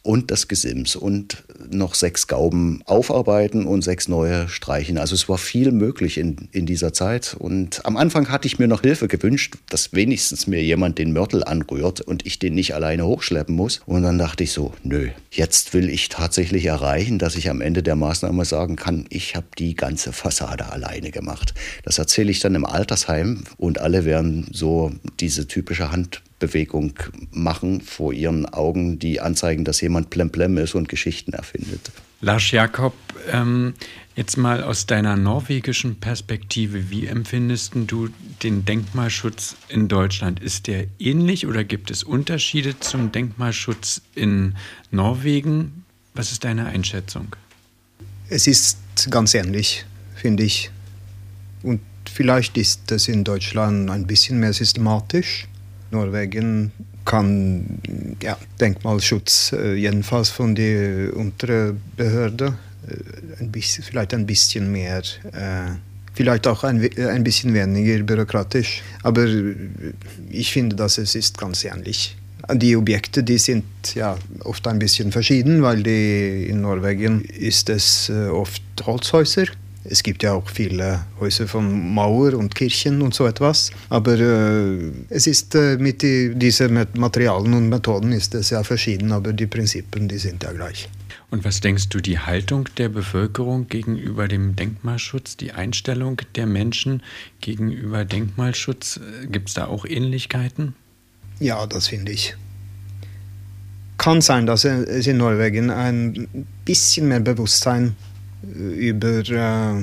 und das Gesims und noch sechs Gauben aufarbeiten und sechs neue streichen. Also es war viel möglich in, in dieser Zeit. Und am Anfang hatte ich mir noch Hilfe gewünscht, dass wenigstens mir jemand den Mörtel anrührt und ich den nicht alleine hochschleppen muss. Und dann dachte ich so, nö, jetzt will ich tatsächlich erreichen, dass ich am Ende der Maßnahme sagen kann, ich habe die ganze Fassade alleine gemacht. Das erzähle ich dann im Altersheim und alle werden so diese typische Handbewegung machen vor ihren Augen, die anzeigen, dass jemand plemplem ist und Geschichten erfindet. Lars Jakob, ähm, jetzt mal aus deiner norwegischen Perspektive, wie empfindest du den Denkmalschutz in Deutschland? Ist der ähnlich oder gibt es Unterschiede zum Denkmalschutz in Norwegen? Was ist deine Einschätzung? Es ist ganz ähnlich, finde ich. Und vielleicht ist es in Deutschland ein bisschen mehr systematisch. Norwegen kann ja, Denkmalschutz äh, jedenfalls von der unteren Behörde äh, ein bisschen, vielleicht ein bisschen mehr, äh, vielleicht auch ein, ein bisschen weniger bürokratisch. Aber ich finde, dass es ist ganz ähnlich. Die Objekte, die sind ja oft ein bisschen verschieden, weil die, in Norwegen ist es äh, oft Holzhäuser. Es gibt ja auch viele Häuser von Mauer und Kirchen und so etwas. Aber äh, es ist äh, mit die, diesen Materialien und Methoden ist es ja verschieden, aber die Prinzipien, die sind ja gleich. Und was denkst du, die Haltung der Bevölkerung gegenüber dem Denkmalschutz, die Einstellung der Menschen gegenüber Denkmalschutz, gibt es da auch Ähnlichkeiten? Ja, das finde ich. Kann sein, dass es in Norwegen ein bisschen mehr Bewusstsein über äh,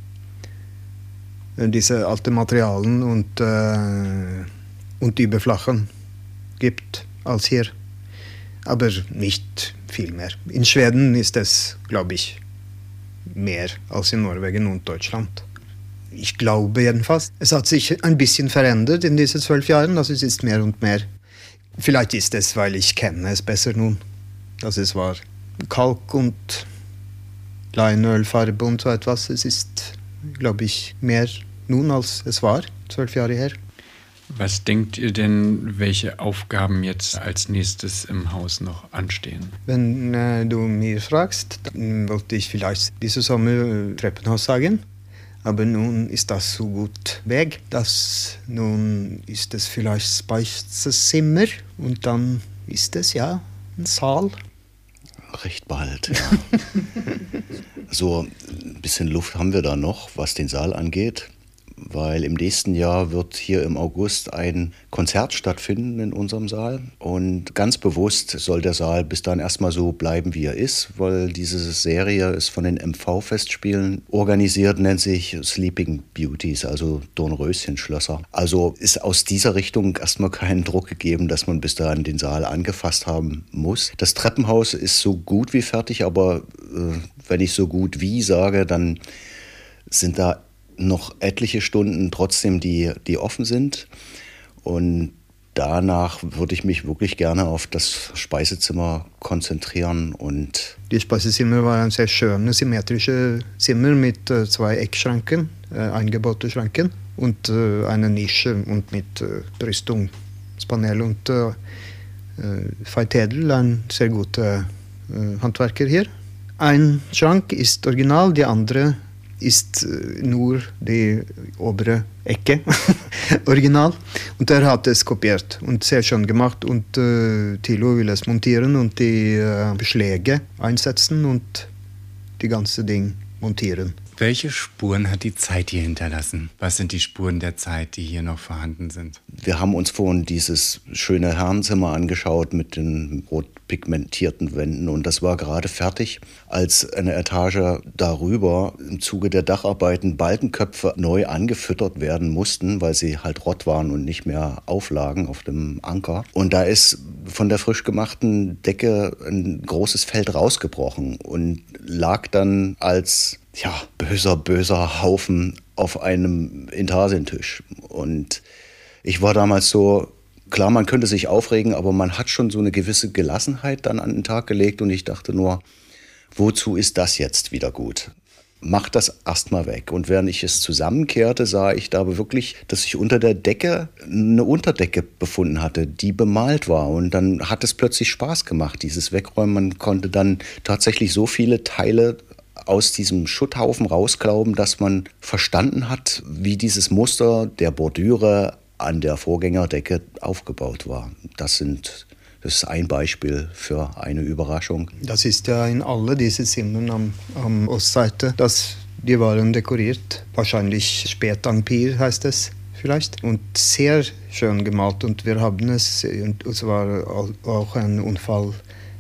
diese alten Materialien und, äh, und die Überflachen gibt als hier. Aber nicht viel mehr. In Schweden ist es, glaube ich, mehr als in Norwegen und Deutschland. Ich glaube jedenfalls. Es hat sich ein bisschen verändert in diesen zwölf Jahren, also es ist mehr und mehr. Vielleicht ist es, weil ich kenne es besser nun, dass es war Kalk und Leinölfarbe und so etwas. Es ist, glaube ich, mehr nun, als es war, zwölf Jahre her. Was denkt ihr denn, welche Aufgaben jetzt als nächstes im Haus noch anstehen? Wenn äh, du mir fragst, dann wollte ich vielleicht dieses Sommer Treppenhaus sagen. Aber nun ist das so gut weg, dass nun ist es vielleicht Speisezimmer und dann ist es ja ein Saal. Recht bald, ja. So ein bisschen Luft haben wir da noch, was den Saal angeht, weil im nächsten Jahr wird hier im August ein Konzert stattfinden in unserem Saal. Und ganz bewusst soll der Saal bis dann erstmal so bleiben, wie er ist, weil diese Serie ist von den M V-Festspielen organisiert, nennt sich Sleeping Beauties, also Dornröschenschlösser. Also ist aus dieser Richtung erstmal kein Druck gegeben, dass man bis dahin den Saal angefasst haben muss. Das Treppenhaus ist so gut wie fertig, aber äh, wenn ich so gut wie sage, dann sind da noch etliche Stunden trotzdem, die, die offen sind. Und danach würde ich mich wirklich gerne auf das Speisezimmer konzentrieren. Und die Speisezimmer war ein sehr schönes, symmetrisches Zimmer mit äh, zwei Eckschranken, äh, eingebaute Schranken und äh, eine Nische und mit äh, Brüstungspanel und äh, Veit Edel, ein sehr guter äh, Handwerker hier. Ein Schrank ist original, die andere ist nur die obere Ecke original. Und er hat es kopiert und sehr schön gemacht. Und äh, Thilo will es montieren und die äh, Beschläge einsetzen und die ganze Ding montieren. Welche Spuren hat die Zeit hier hinterlassen? Was sind die Spuren der Zeit, die hier noch vorhanden sind? Wir haben uns vorhin dieses schöne Herrenzimmer angeschaut mit den rot pigmentierten Wänden und das war gerade fertig, als eine Etage darüber im Zuge der Dacharbeiten Balkenköpfe neu angefüttert werden mussten, weil sie halt rott waren und nicht mehr auflagen auf dem Anker. Und da ist von der frisch gemachten Decke ein großes Feld rausgebrochen und lag dann als ja, böser, böser Haufen auf einem Intarsentisch. Und ich war damals so, klar, man könnte sich aufregen, aber man hat schon so eine gewisse Gelassenheit dann an den Tag gelegt und ich dachte nur, wozu ist das jetzt wieder gut? mach das erstmal weg. Und während ich es zusammenkehrte, sah ich da aber wirklich, dass ich unter der Decke eine Unterdecke befunden hatte, die bemalt war. Und dann hat es plötzlich Spaß gemacht, dieses Wegräumen. Man konnte dann tatsächlich so viele Teile aus diesem Schutthaufen rausglauben, dass man verstanden hat, wie dieses Muster der Bordüre an der Vorgängerdecke aufgebaut war. Das sind Das ist ein Beispiel für eine Überraschung. Das ist ja in alle diese Zimmern am, am Ostseite, dass die waren dekoriert. Wahrscheinlich Spätampir heißt es vielleicht. Und sehr schön gemalt. Und wir haben es, und es war auch ein Unfall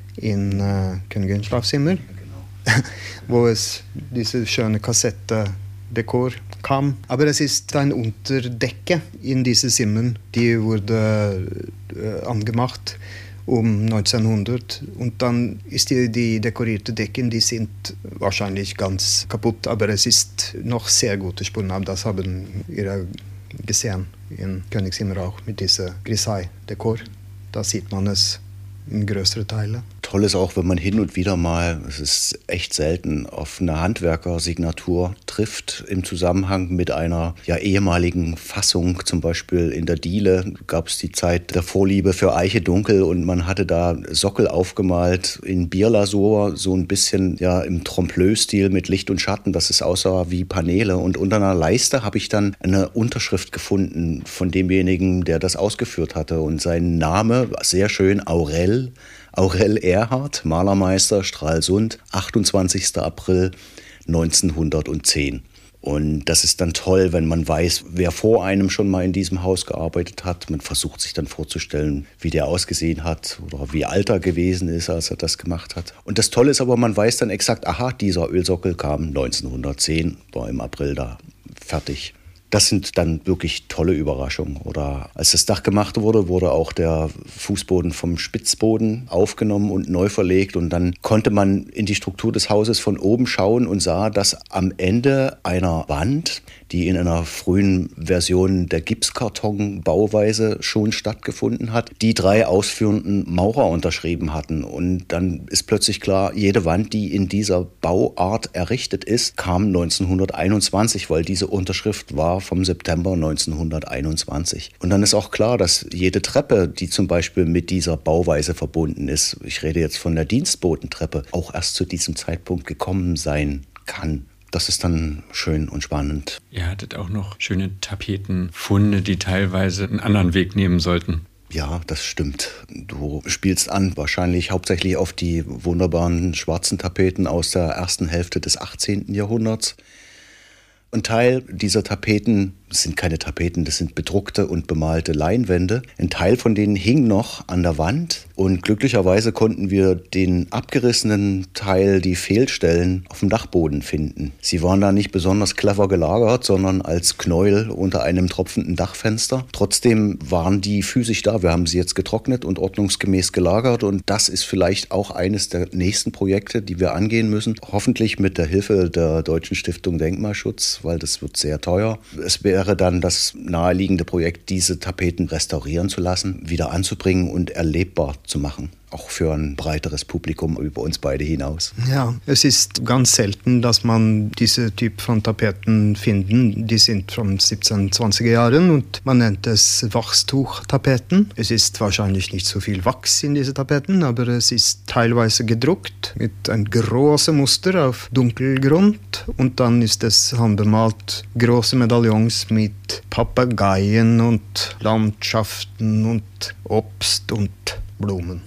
in äh, Königin Schlafzimmer, genau. wo es diese schöne Kassette-Dekor kam. Aber es ist eine Unterdecke in diese Zimmern, die wurde äh, angemacht um neunzehnhundert. Und dann ist die, die dekorierte Decken, die sind wahrscheinlich ganz kaputt, aber es ist noch sehr gute Spuren. Aber das haben wir gesehen in Königszimmer auch mit dieser Grisaille-Dekor. Da sieht man es in größeren Teilen. Toll ist auch, wenn man hin und wieder mal, es ist echt selten, auf eine Handwerkersignatur trifft im Zusammenhang mit einer ja, ehemaligen Fassung. Zum Beispiel in der Diele gab es die Zeit der Vorliebe für Eiche dunkel und man hatte da Sockel aufgemalt in Bierlasur, so ein bisschen ja, im Trompe-l'œil-Stil mit Licht und Schatten, dass es aussah wie Paneele. Und unter einer Leiste habe ich dann eine Unterschrift gefunden von demjenigen, der das ausgeführt hatte. Und sein Name, sehr schön, Aurel, Aurel Erhardt, Malermeister, Stralsund, achtundzwanzigster April neunzehnhundertzehn. Und das ist dann toll, wenn man weiß, wer vor einem schon mal in diesem Haus gearbeitet hat. Man versucht sich dann vorzustellen, wie der ausgesehen hat oder wie alt er gewesen ist, als er das gemacht hat. Und das Tolle ist aber, man weiß dann exakt, aha, dieser Ölsockel kam neunzehnhundertzehn, war im April da fertig. Das sind dann wirklich tolle Überraschungen. Oder als das Dach gemacht wurde, wurde auch der Fußboden vom Spitzboden aufgenommen und neu verlegt. Und dann konnte man in die Struktur des Hauses von oben schauen und sah, dass am Ende einer Wand, die in einer frühen Version der Gipskarton-Bauweise schon stattgefunden hat, die drei ausführenden Maurer unterschrieben hatten. Und dann ist plötzlich klar, jede Wand, die in dieser Bauart errichtet ist, kam neunzehnhunderteinundzwanzig, weil diese Unterschrift war vom September neunzehnhunderteinundzwanzig. Und dann ist auch klar, dass jede Treppe, die zum Beispiel mit dieser Bauweise verbunden ist, ich rede jetzt von der Dienstbotentreppe, auch erst zu diesem Zeitpunkt gekommen sein kann. Das ist dann schön und spannend. Ihr hattet auch noch schöne Tapetenfunde, die teilweise einen anderen Weg nehmen sollten. Ja, das stimmt. Du spielst an, wahrscheinlich hauptsächlich auf die wunderbaren schwarzen Tapeten aus der ersten Hälfte des achtzehnten Jahrhunderts. Ein Teil dieser Tapeten, das sind keine Tapeten, das sind bedruckte und bemalte Leinwände. Ein Teil von denen hing noch an der Wand und glücklicherweise konnten wir den abgerissenen Teil, die Fehlstellen, auf dem Dachboden finden. Sie waren da nicht besonders clever gelagert, sondern als Knäuel unter einem tropfenden Dachfenster. Trotzdem waren die physisch da. Wir haben sie jetzt getrocknet und ordnungsgemäß gelagert und das ist vielleicht auch eines der nächsten Projekte, die wir angehen müssen. Hoffentlich mit der Hilfe der Deutschen Stiftung Denkmalschutz, weil das wird sehr teuer. Es wäre dann das naheliegende Projekt, diese Tapeten restaurieren zu lassen, wieder anzubringen und erlebbar zu machen. Auch für ein breiteres Publikum über uns beide hinaus. Ja, es ist ganz selten, dass man diese Typ von Tapeten finden. Die sind von siebzehnhundertzwanziger Jahren und man nennt es Wachstuchtapeten. Es ist wahrscheinlich nicht so viel Wachs in diesen Tapeten, aber es ist teilweise gedruckt mit einem großen Muster auf dunkelgrund und dann ist es handbemalt große Medaillons mit Papageien und Landschaften und Obst und Blumen.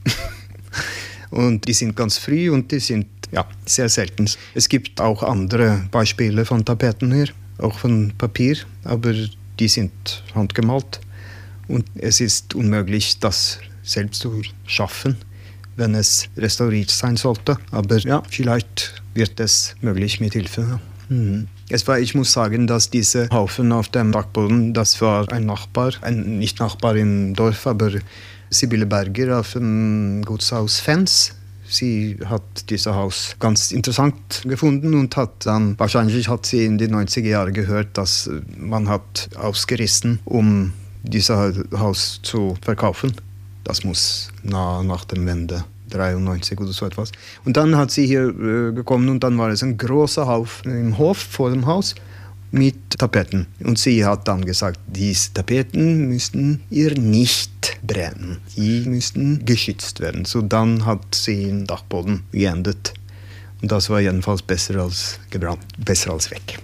Und die sind ganz früh und die sind ja, sehr selten. Es gibt auch andere Beispiele von Tapeten hier, auch von Papier, aber die sind handgemalt. Und es ist unmöglich, das selbst zu schaffen, wenn es restauriert sein sollte. Aber ja, vielleicht wird es möglich mit Hilfe. Mhm. Es war, ich muss sagen, dass diese Haufen auf dem Dachboden, das war ein Nachbar, ein nicht Nachbar im Dorf, aber Sibylle Berger auf dem Gutshaus Fens. Sie hat dieses Haus ganz interessant gefunden und hat dann, wahrscheinlich hat sie in den neunziger Jahren gehört, dass man hat ausgerissen, um dieses Haus zu verkaufen. Das muss nach, nach der Wende dreiundneunzig oder so etwas. Und dann hat sie hier äh, gekommen und dann war es ein großer Haufen im Hof vor dem Haus mit Tapeten. Und sie hat dann gesagt, diese Tapeten müssten ihr nicht brennen. Die müssten geschützt werden. So dann hat sie den Dachboden geändert. Und das war jedenfalls besser als gebrannt, besser als weg.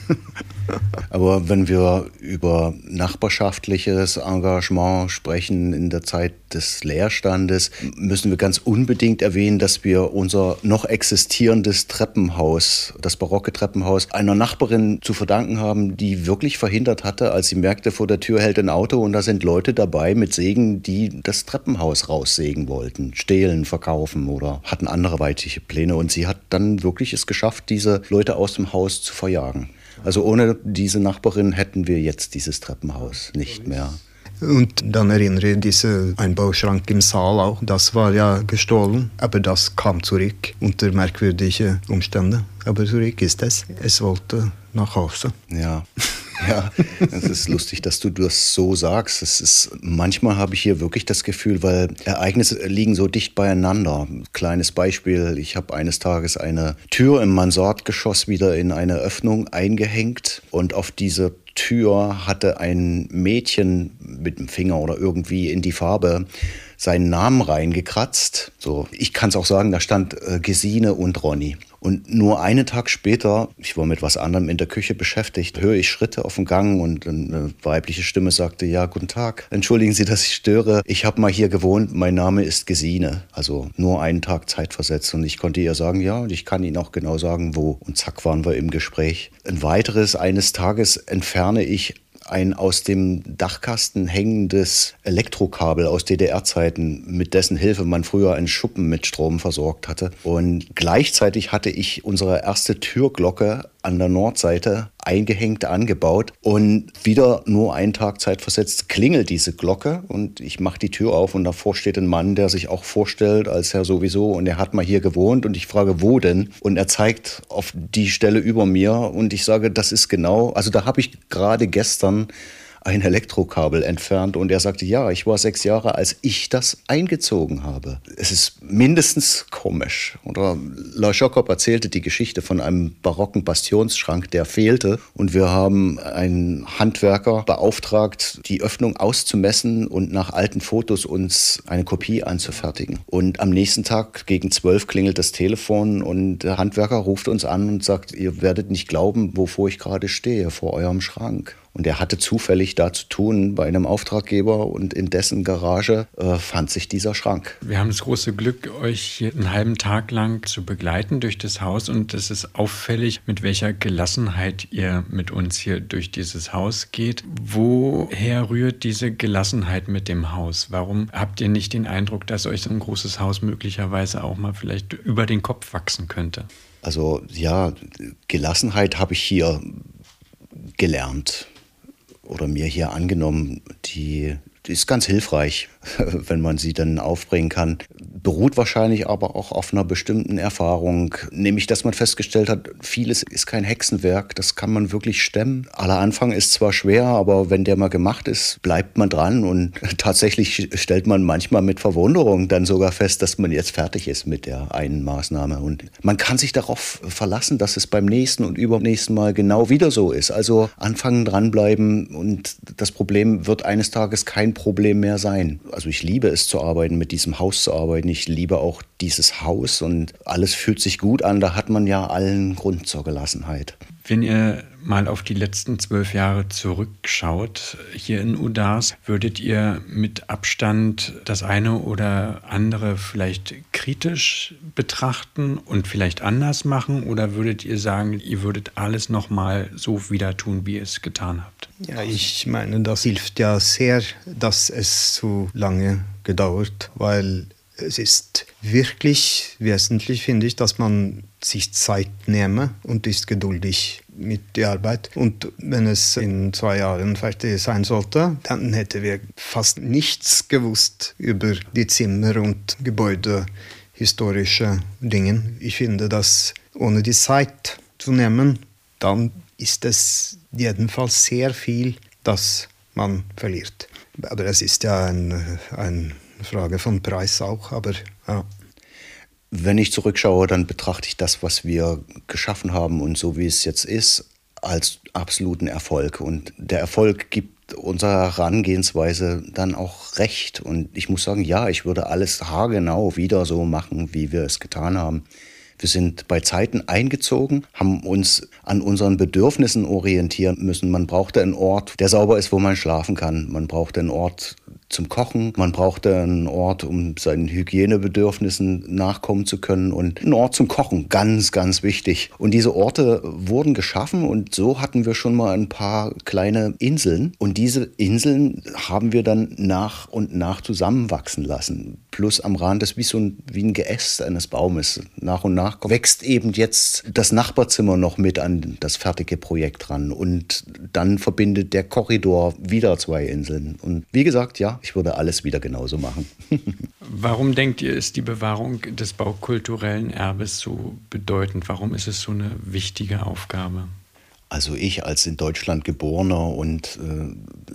Aber wenn wir über nachbarschaftliches Engagement sprechen in der Zeit des Leerstandes, müssen wir ganz unbedingt erwähnen, dass wir unser noch existierendes Treppenhaus, das barocke Treppenhaus, einer Nachbarin zu verdanken haben, die wirklich verhindert hatte, als sie merkte, vor der Tür hält ein Auto und da sind Leute dabei mit Sägen, die das Treppenhaus raussägen wollten, stehlen, verkaufen oder hatten anderweitige Pläne. Und sie hat dann wirklich es geschafft, diese Leute aus dem Haus zu verjagen. Also ohne diese Nachbarin hätten wir jetzt dieses Treppenhaus nicht mehr. Und dann erinnere ich diesen Einbauschrank im Saal auch. Das war ja gestohlen, aber das kam zurück unter merkwürdigen Umständen. Aber zurück ist es. Es wollte nach Hause. Ja. Ja, es ist lustig, dass du das so sagst. Es ist, manchmal habe ich hier wirklich das Gefühl, weil Ereignisse liegen so dicht beieinander. Kleines Beispiel, ich habe eines Tages eine Tür im Mansardgeschoss wieder in eine Öffnung eingehängt und auf diese Tür hatte ein Mädchen mit dem Finger oder irgendwie in die Farbe seinen Namen reingekratzt. So, ich kann es auch sagen, da stand äh, Gesine und Ronny. Und nur einen Tag später, ich war mit was anderem in der Küche beschäftigt, höre ich Schritte auf dem Gang und eine weibliche Stimme sagte, ja, guten Tag, entschuldigen Sie, dass ich störe. Ich habe mal hier gewohnt, mein Name ist Gesine. Also nur einen Tag Zeit versetzt. Und ich konnte ihr sagen, ja, und ich kann Ihnen auch genau sagen, wo. Und zack, waren wir im Gespräch. Ein weiteres, eines Tages entferne ich ein aus dem Dachkasten hängendes Elektrokabel aus D D R-Zeiten, mit dessen Hilfe man früher einen Schuppen mit Strom versorgt hatte. Und gleichzeitig hatte ich unsere erste Türglocke an der Nordseite eingehängt, angebaut. Und wieder nur einen Tag Zeit versetzt klingelt diese Glocke und ich mache die Tür auf und davor steht ein Mann, der sich auch vorstellt als Herr sowieso und er hat mal hier gewohnt und ich frage, wo denn? Und er zeigt auf die Stelle über mir und ich sage, das ist genau, also da habe ich gerade gestern ein Elektrokabel entfernt und er sagte, ja, ich war sechs Jahre, als ich das eingezogen habe. Es ist mindestens komisch. Oder Lars Jakob erzählte die Geschichte von einem barocken Bastionsschrank, der fehlte und wir haben einen Handwerker beauftragt, die Öffnung auszumessen und nach alten Fotos uns eine Kopie anzufertigen. Und am nächsten Tag gegen zwölf klingelt das Telefon und der Handwerker ruft uns an und sagt, ihr werdet nicht glauben, wovor ich gerade stehe, vor eurem Schrank. Und er hatte zufällig da zu tun bei einem Auftraggeber und in dessen Garage äh, fand sich dieser Schrank. Wir haben das große Glück, euch hier einen halben Tag lang zu begleiten durch das Haus und es ist auffällig, mit welcher Gelassenheit ihr mit uns hier durch dieses Haus geht. Woher rührt diese Gelassenheit mit dem Haus? Warum habt ihr nicht den Eindruck, dass euch so ein großes Haus möglicherweise auch mal vielleicht über den Kopf wachsen könnte? Also ja, Gelassenheit habe ich hier gelernt. Oder mir hier angenommen, die, die ist ganz hilfreich, wenn man sie dann aufbringen kann. Beruht wahrscheinlich aber auch auf einer bestimmten Erfahrung, nämlich dass man festgestellt hat, vieles ist kein Hexenwerk, das kann man wirklich stemmen. Aller Anfang ist zwar schwer, aber wenn der mal gemacht ist, bleibt man dran und tatsächlich stellt man manchmal mit Verwunderung dann sogar fest, dass man jetzt fertig ist mit der einen Maßnahme. Und man kann sich darauf verlassen, dass es beim nächsten und übernächsten Mal genau wieder so ist. Also anfangen, dranbleiben und das Problem wird eines Tages kein Problem mehr sein. Also ich liebe es zu arbeiten, mit diesem Haus zu arbeiten. Ich liebe auch dieses Haus und alles fühlt sich gut an. Da hat man ja allen Grund zur Gelassenheit. Wenn ihr mal auf die letzten zwölf Jahre zurückschaut, hier in Udars, würdet ihr mit Abstand das eine oder andere vielleicht kritisch betrachten und vielleicht anders machen? Oder würdet ihr sagen, ihr würdet alles nochmal so wieder tun, wie ihr es getan habt? Ja, ich meine, das hilft ja sehr, dass es so lange gedauert, weil es ist wirklich wesentlich, finde ich, dass man sich Zeit nehme und ist geduldig mit der Arbeit. Und wenn es in zwei Jahren fertig sein sollte, dann hätten wir fast nichts gewusst über die Zimmer und Gebäude, historische Dinge. Ich finde, dass ohne die Zeit zu nehmen, dann ist es jedenfalls sehr viel, das man verliert. Aber es ist ja ein, ein Frage von Preis auch, aber ja. Wenn ich zurückschaue, dann betrachte ich das, was wir geschaffen haben und so wie es jetzt ist, als absoluten Erfolg. Und der Erfolg gibt unserer Herangehensweise dann auch recht. Und ich muss sagen, ja, ich würde alles haargenau wieder so machen, wie wir es getan haben. Wir sind bei Zeiten eingezogen, haben uns an unseren Bedürfnissen orientieren müssen. Man brauchte einen Ort, der sauber ist, wo man schlafen kann. Man brauchte einen Ort zum Kochen. Man brauchte einen Ort, um seinen Hygienebedürfnissen nachkommen zu können. Und einen Ort zum Kochen, ganz, ganz wichtig. Und diese Orte wurden geschaffen und so hatten wir schon mal ein paar kleine Inseln. Und diese Inseln haben wir dann nach und nach zusammenwachsen lassen. Plus am Rand ist wie so ein, wie ein Geäst eines Baumes. Nach und nach wächst eben jetzt das Nachbarzimmer noch mit an das fertige Projekt ran. Und dann verbindet der Korridor wieder zwei Inseln. Und wie gesagt, ja, ich würde alles wieder genauso machen. Warum denkt ihr, ist die Bewahrung des baukulturellen Erbes so bedeutend? Warum ist es so eine wichtige Aufgabe? Also ich als in Deutschland geborener und äh,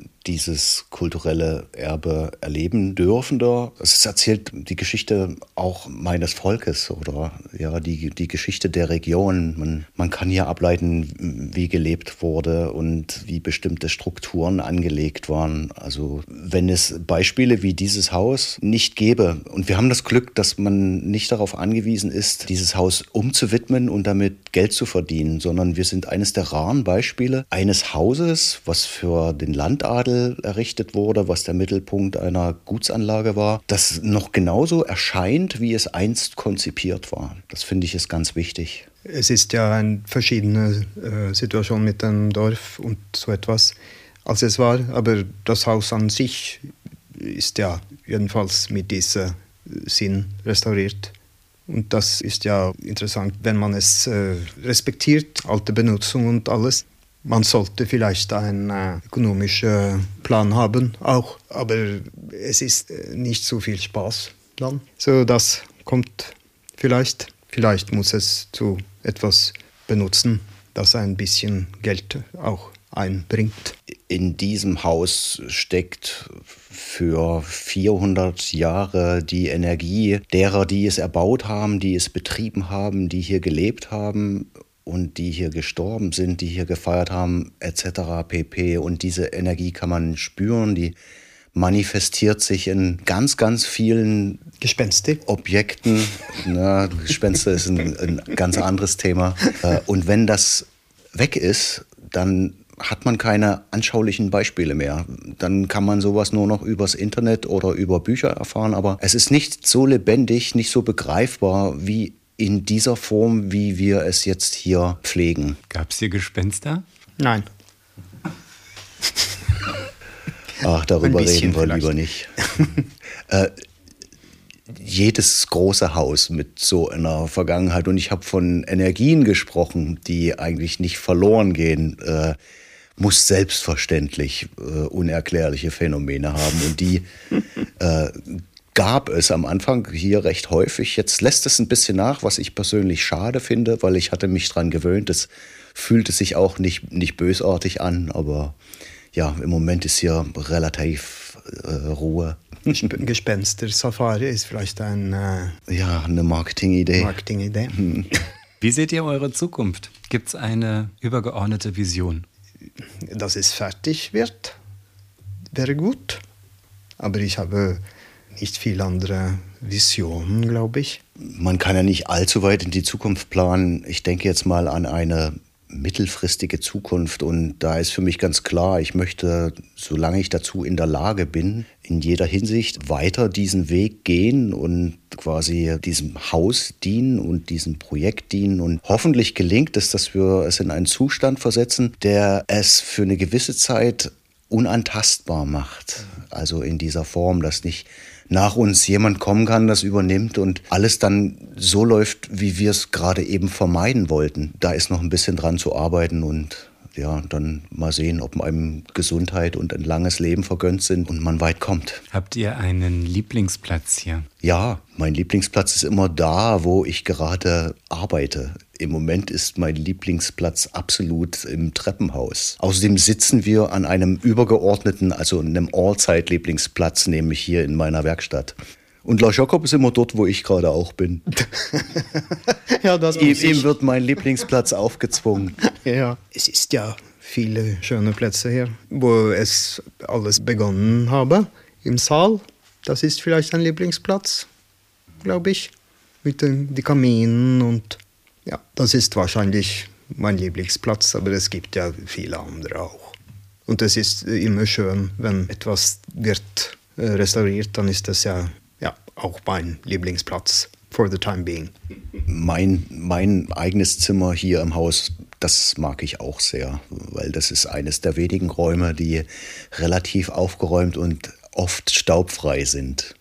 dieses kulturelle Erbe erleben dürfender, es erzählt die Geschichte auch meines Volkes oder ja die, die Geschichte der Region. Man, man kann hier ableiten, wie gelebt wurde und wie bestimmte Strukturen angelegt waren. Also wenn es Beispiele wie dieses Haus nicht gäbe und wir haben das Glück, dass man nicht darauf angewiesen ist, dieses Haus umzuwidmen und damit Geld zu verdienen, sondern wir sind eines der raren Beispiele eines Hauses, was für den Landadel errichtet wurde, was der Mittelpunkt einer Gutsanlage war, das noch genauso erscheint, wie es einst konzipiert war. Das finde ich ist ganz wichtig. Es ist ja eine verschiedene äh, Situation mit dem Dorf und so etwas, als es war. Aber das Haus an sich ist ja jedenfalls mit diesem Sinn restauriert. Und das ist ja interessant, wenn man es äh, respektiert, alte Benutzung und alles. Man sollte vielleicht einen äh, ökonomischen Plan haben, auch, aber es ist äh, nicht so viel Spaß dann. So, das kommt vielleicht. Vielleicht muss es zu etwas benutzen, das ein bisschen Geld auch einbringt. In diesem Haus steckt für vierhundert Jahre die Energie derer, die es erbaut haben, die es betrieben haben, die hier gelebt haben und die hier gestorben sind, die hier gefeiert haben, et cetera pp. Und diese Energie kann man spüren, die manifestiert sich in ganz, ganz vielen Gespenste. Objekten. Na, Gespenster ist ein, ein ganz anderes Thema. Und wenn das weg ist, dann hat man keine anschaulichen Beispiele mehr. Dann kann man sowas nur noch übers Internet oder über Bücher erfahren. Aber es ist nicht so lebendig, nicht so begreifbar wie in dieser Form, wie wir es jetzt hier pflegen. Gab es hier Gespenster? Nein. Ach, darüber reden wir vielleicht lieber nicht. äh, jedes große Haus mit so einer Vergangenheit, und ich habe von Energien gesprochen, die eigentlich nicht verloren gehen, äh, muss selbstverständlich äh, unerklärliche Phänomene haben. Und die äh, gab es am Anfang hier recht häufig. Jetzt lässt es ein bisschen nach, was ich persönlich schade finde, weil ich hatte mich dran gewöhnt. Es fühlte sich auch nicht, nicht bösartig an, aber ja, im Moment ist hier relativ äh, Ruhe. Gespenster-Safari ist vielleicht ein, äh, ja, eine Marketingidee. Marketingidee. Hm. Wie seht ihr eure Zukunft? Gibt es eine übergeordnete Vision? Dass es fertig wird, wäre gut. Aber ich habe nicht viel andere Visionen, glaube ich. Man kann ja nicht allzu weit in die Zukunft planen. Ich denke jetzt mal an eine mittelfristige Zukunft, und da ist für mich ganz klar, ich möchte, solange ich dazu in der Lage bin, in jeder Hinsicht weiter diesen Weg gehen und quasi diesem Haus dienen und diesem Projekt dienen, und hoffentlich gelingt es, dass wir es in einen Zustand versetzen, der es für eine gewisse Zeit unantastbar macht. Also in dieser Form, dass nicht nach uns jemand kommen kann, das übernimmt und alles dann so läuft, wie wir es gerade eben vermeiden wollten. Da ist noch ein bisschen dran zu arbeiten, und ja, dann mal sehen, ob einem Gesundheit und ein langes Leben vergönnt sind und man weit kommt. Habt ihr einen Lieblingsplatz hier? Ja, mein Lieblingsplatz ist immer da, wo ich gerade arbeite. Im Moment ist mein Lieblingsplatz absolut im Treppenhaus. Außerdem sitzen wir an einem übergeordneten, also einem Allzeit-Lieblingsplatz, nämlich hier in meiner Werkstatt. Und Lars Jakob ist immer dort, wo ich gerade auch bin. Ja, das ihm, ihm wird mein Lieblingsplatz aufgezwungen. Ja, es ist ja viele schöne Plätze hier, wo es alles begonnen habe. Im Saal, das ist vielleicht ein Lieblingsplatz, glaube ich. Mit den die Kaminen und ja, das ist wahrscheinlich mein Lieblingsplatz, aber es gibt ja viele andere auch. Und es ist immer schön, wenn etwas wird äh, restauriert, dann ist das ja, ja auch mein Lieblingsplatz for the time being. Mein, mein eigenes Zimmer hier im Haus, das mag ich auch sehr, weil das ist eines der wenigen Räume, die relativ aufgeräumt und oft staubfrei sind.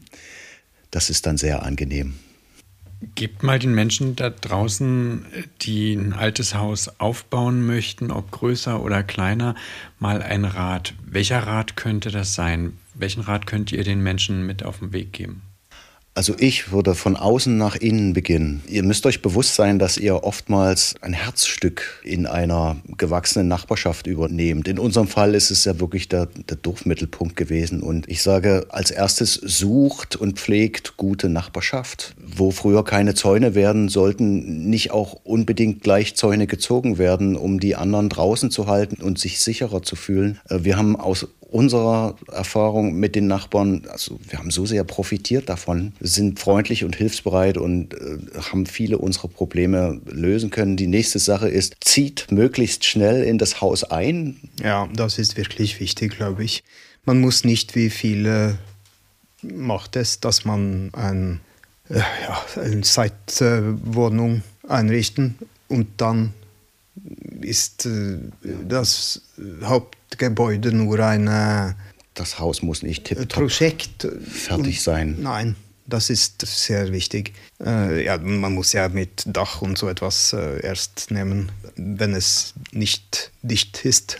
Das ist dann sehr angenehm. Gebt mal den Menschen da draußen, die ein altes Haus aufbauen möchten, ob größer oder kleiner, mal einen Rat. Welcher Rat könnte das sein? Welchen Rat könnt ihr den Menschen mit auf den Weg geben? Also ich würde von außen nach innen beginnen. Ihr müsst euch bewusst sein, dass ihr oftmals ein Herzstück in einer gewachsenen Nachbarschaft übernehmt. In unserem Fall ist es ja wirklich der, der Dorfmittelpunkt gewesen. Und ich sage, als erstes sucht und pflegt gute Nachbarschaft. Wo früher keine Zäune werden, sollten nicht auch unbedingt gleich Zäune gezogen werden, um die anderen draußen zu halten und sich sicherer zu fühlen. Wir haben aus unserer Erfahrung mit den Nachbarn, also wir haben so sehr profitiert davon, sind freundlich und hilfsbereit und äh, haben viele unserer Probleme lösen können. Die nächste Sache ist, zieht möglichst schnell in das Haus ein. Ja, das ist wirklich wichtig, glaube ich. Man muss nicht, wie viele macht es, dass man ein, äh, ja, eine Zeitwohnung einrichten und dann ist äh, das Hauptgebäude nur ein äh, Das Haus muss nicht tipptopp Projekt fertig sein. Nein, das ist sehr wichtig. Äh, ja, man muss ja mit Dach und so etwas äh, erst nehmen, wenn es nicht dicht ist.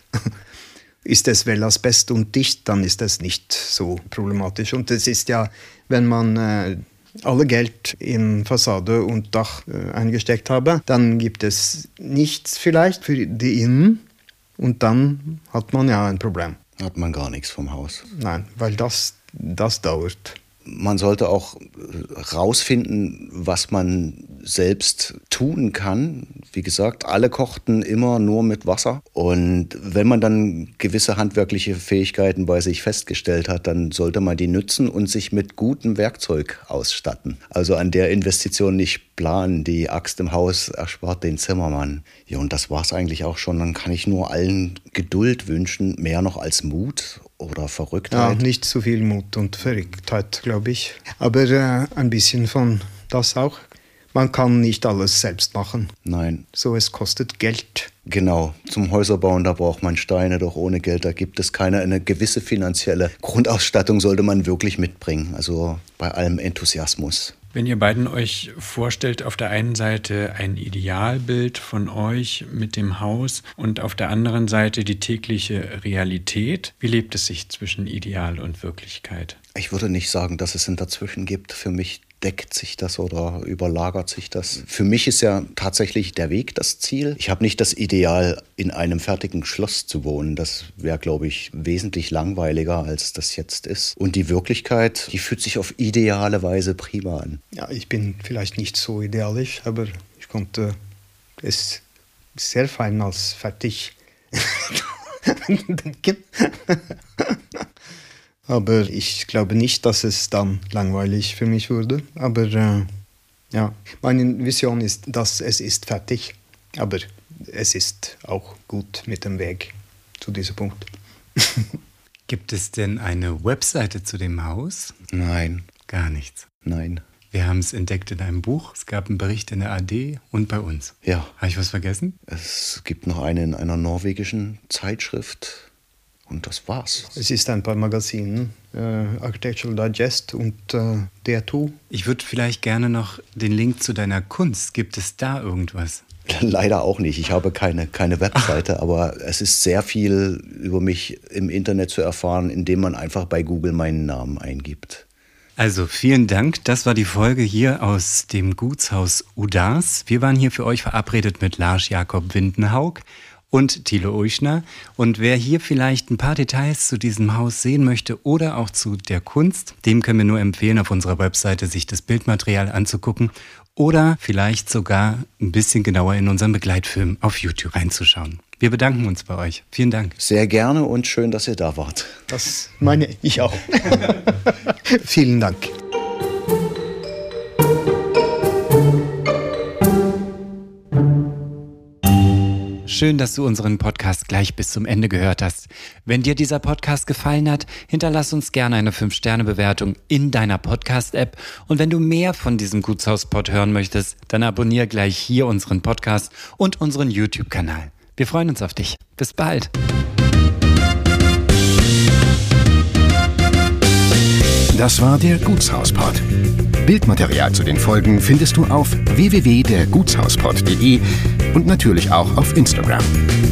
Ist es well Asbest und dicht, dann ist es nicht so problematisch. Und es ist ja, wenn man äh, alle Geld in Fassade und Dach äh, eingesteckt habe, dann gibt es nichts vielleicht für die Innen und dann hat man ja ein Problem. Hat man gar nichts vom Haus. Nein, weil das, das dauert. Man sollte auch rausfinden, was man selbst tun kann. Wie gesagt, alle kochten immer nur mit Wasser. Und wenn man dann gewisse handwerkliche Fähigkeiten bei sich festgestellt hat, dann sollte man die nützen und sich mit gutem Werkzeug ausstatten. Also an der Investition nicht planen. Die Axt im Haus erspart den Zimmermann. Ja, und das war's eigentlich auch schon. Dann kann ich nur allen Geduld wünschen, mehr noch als Mut oder Verrücktheit. Ja, nicht zu viel Mut und Verrücktheit, glaube ich. Aber äh, ein bisschen von das auch. Man kann nicht alles selbst machen. Nein. So, es kostet Geld. Genau, zum Häuserbauen, da braucht man Steine, doch ohne Geld, da gibt es keine. Eine gewisse finanzielle Grundausstattung sollte man wirklich mitbringen, also bei allem Enthusiasmus. Wenn ihr beiden euch vorstellt, auf der einen Seite ein Idealbild von euch mit dem Haus und auf der anderen Seite die tägliche Realität, wie lebt es sich zwischen Ideal und Wirklichkeit? Ich würde nicht sagen, dass es ein Dazwischen gibt. Für mich deckt sich das oder überlagert sich das. Für mich ist ja tatsächlich der Weg das Ziel. Ich habe nicht das Ideal, in einem fertigen Schloss zu wohnen. Das wäre, glaube ich, wesentlich langweiliger, als das jetzt ist. Und die Wirklichkeit, die fühlt sich auf ideale Weise prima an. Ja, ich bin vielleicht nicht so idealisch, aber ich konnte es sehr fein als fertig denken. Aber ich glaube nicht, dass es dann langweilig für mich wurde. Aber äh, ja, meine Vision ist, dass es ist fertig. Aber es ist auch gut mit dem Weg zu diesem Punkt. Gibt es denn eine Webseite zu dem Haus? Nein. Gar nichts. Nein. Wir haben es entdeckt in einem Buch, es gab einen Bericht in der A D und bei uns. Ja. Habe ich was vergessen? Es gibt noch eine in einer norwegischen Zeitschrift. Und das war's. Es ist ein paar Magazine, äh, Architectural Digest und äh, D R zwei. Ich würde vielleicht gerne noch den Link zu deiner Kunst. Gibt es da irgendwas? Leider auch nicht. Ich habe keine, keine Webseite, Ach. aber es ist sehr viel über mich im Internet zu erfahren, indem man einfach bei Google meinen Namen eingibt. Also vielen Dank. Das war die Folge hier aus dem Gutshaus Udars. Wir waren hier für euch verabredet mit Lars Jakob Windenhaug. und Thilo Uichner. Und wer hier vielleicht ein paar Details zu diesem Haus sehen möchte oder auch zu der Kunst, dem können wir nur empfehlen, auf unserer Webseite sich das Bildmaterial anzugucken oder vielleicht sogar ein bisschen genauer in unseren Begleitfilm auf YouTube reinzuschauen. Wir bedanken uns bei euch. Vielen Dank. Sehr gerne und schön, dass ihr da wart. Das meine ich auch. Vielen Dank. Schön, dass du unseren Podcast gleich bis zum Ende gehört hast. Wenn dir dieser Podcast gefallen hat, hinterlass uns gerne eine fünf Sterne Bewertung in deiner Podcast-App. Und wenn du mehr von diesem Gutshaus-Pod hören möchtest, dann abonniere gleich hier unseren Podcast und unseren YouTube-Kanal. Wir freuen uns auf dich. Bis bald. Das war der Gutshauspod. Bildmaterial zu den Folgen findest du auf w w w punkt der gutshauspod punkt de und natürlich auch auf Instagram.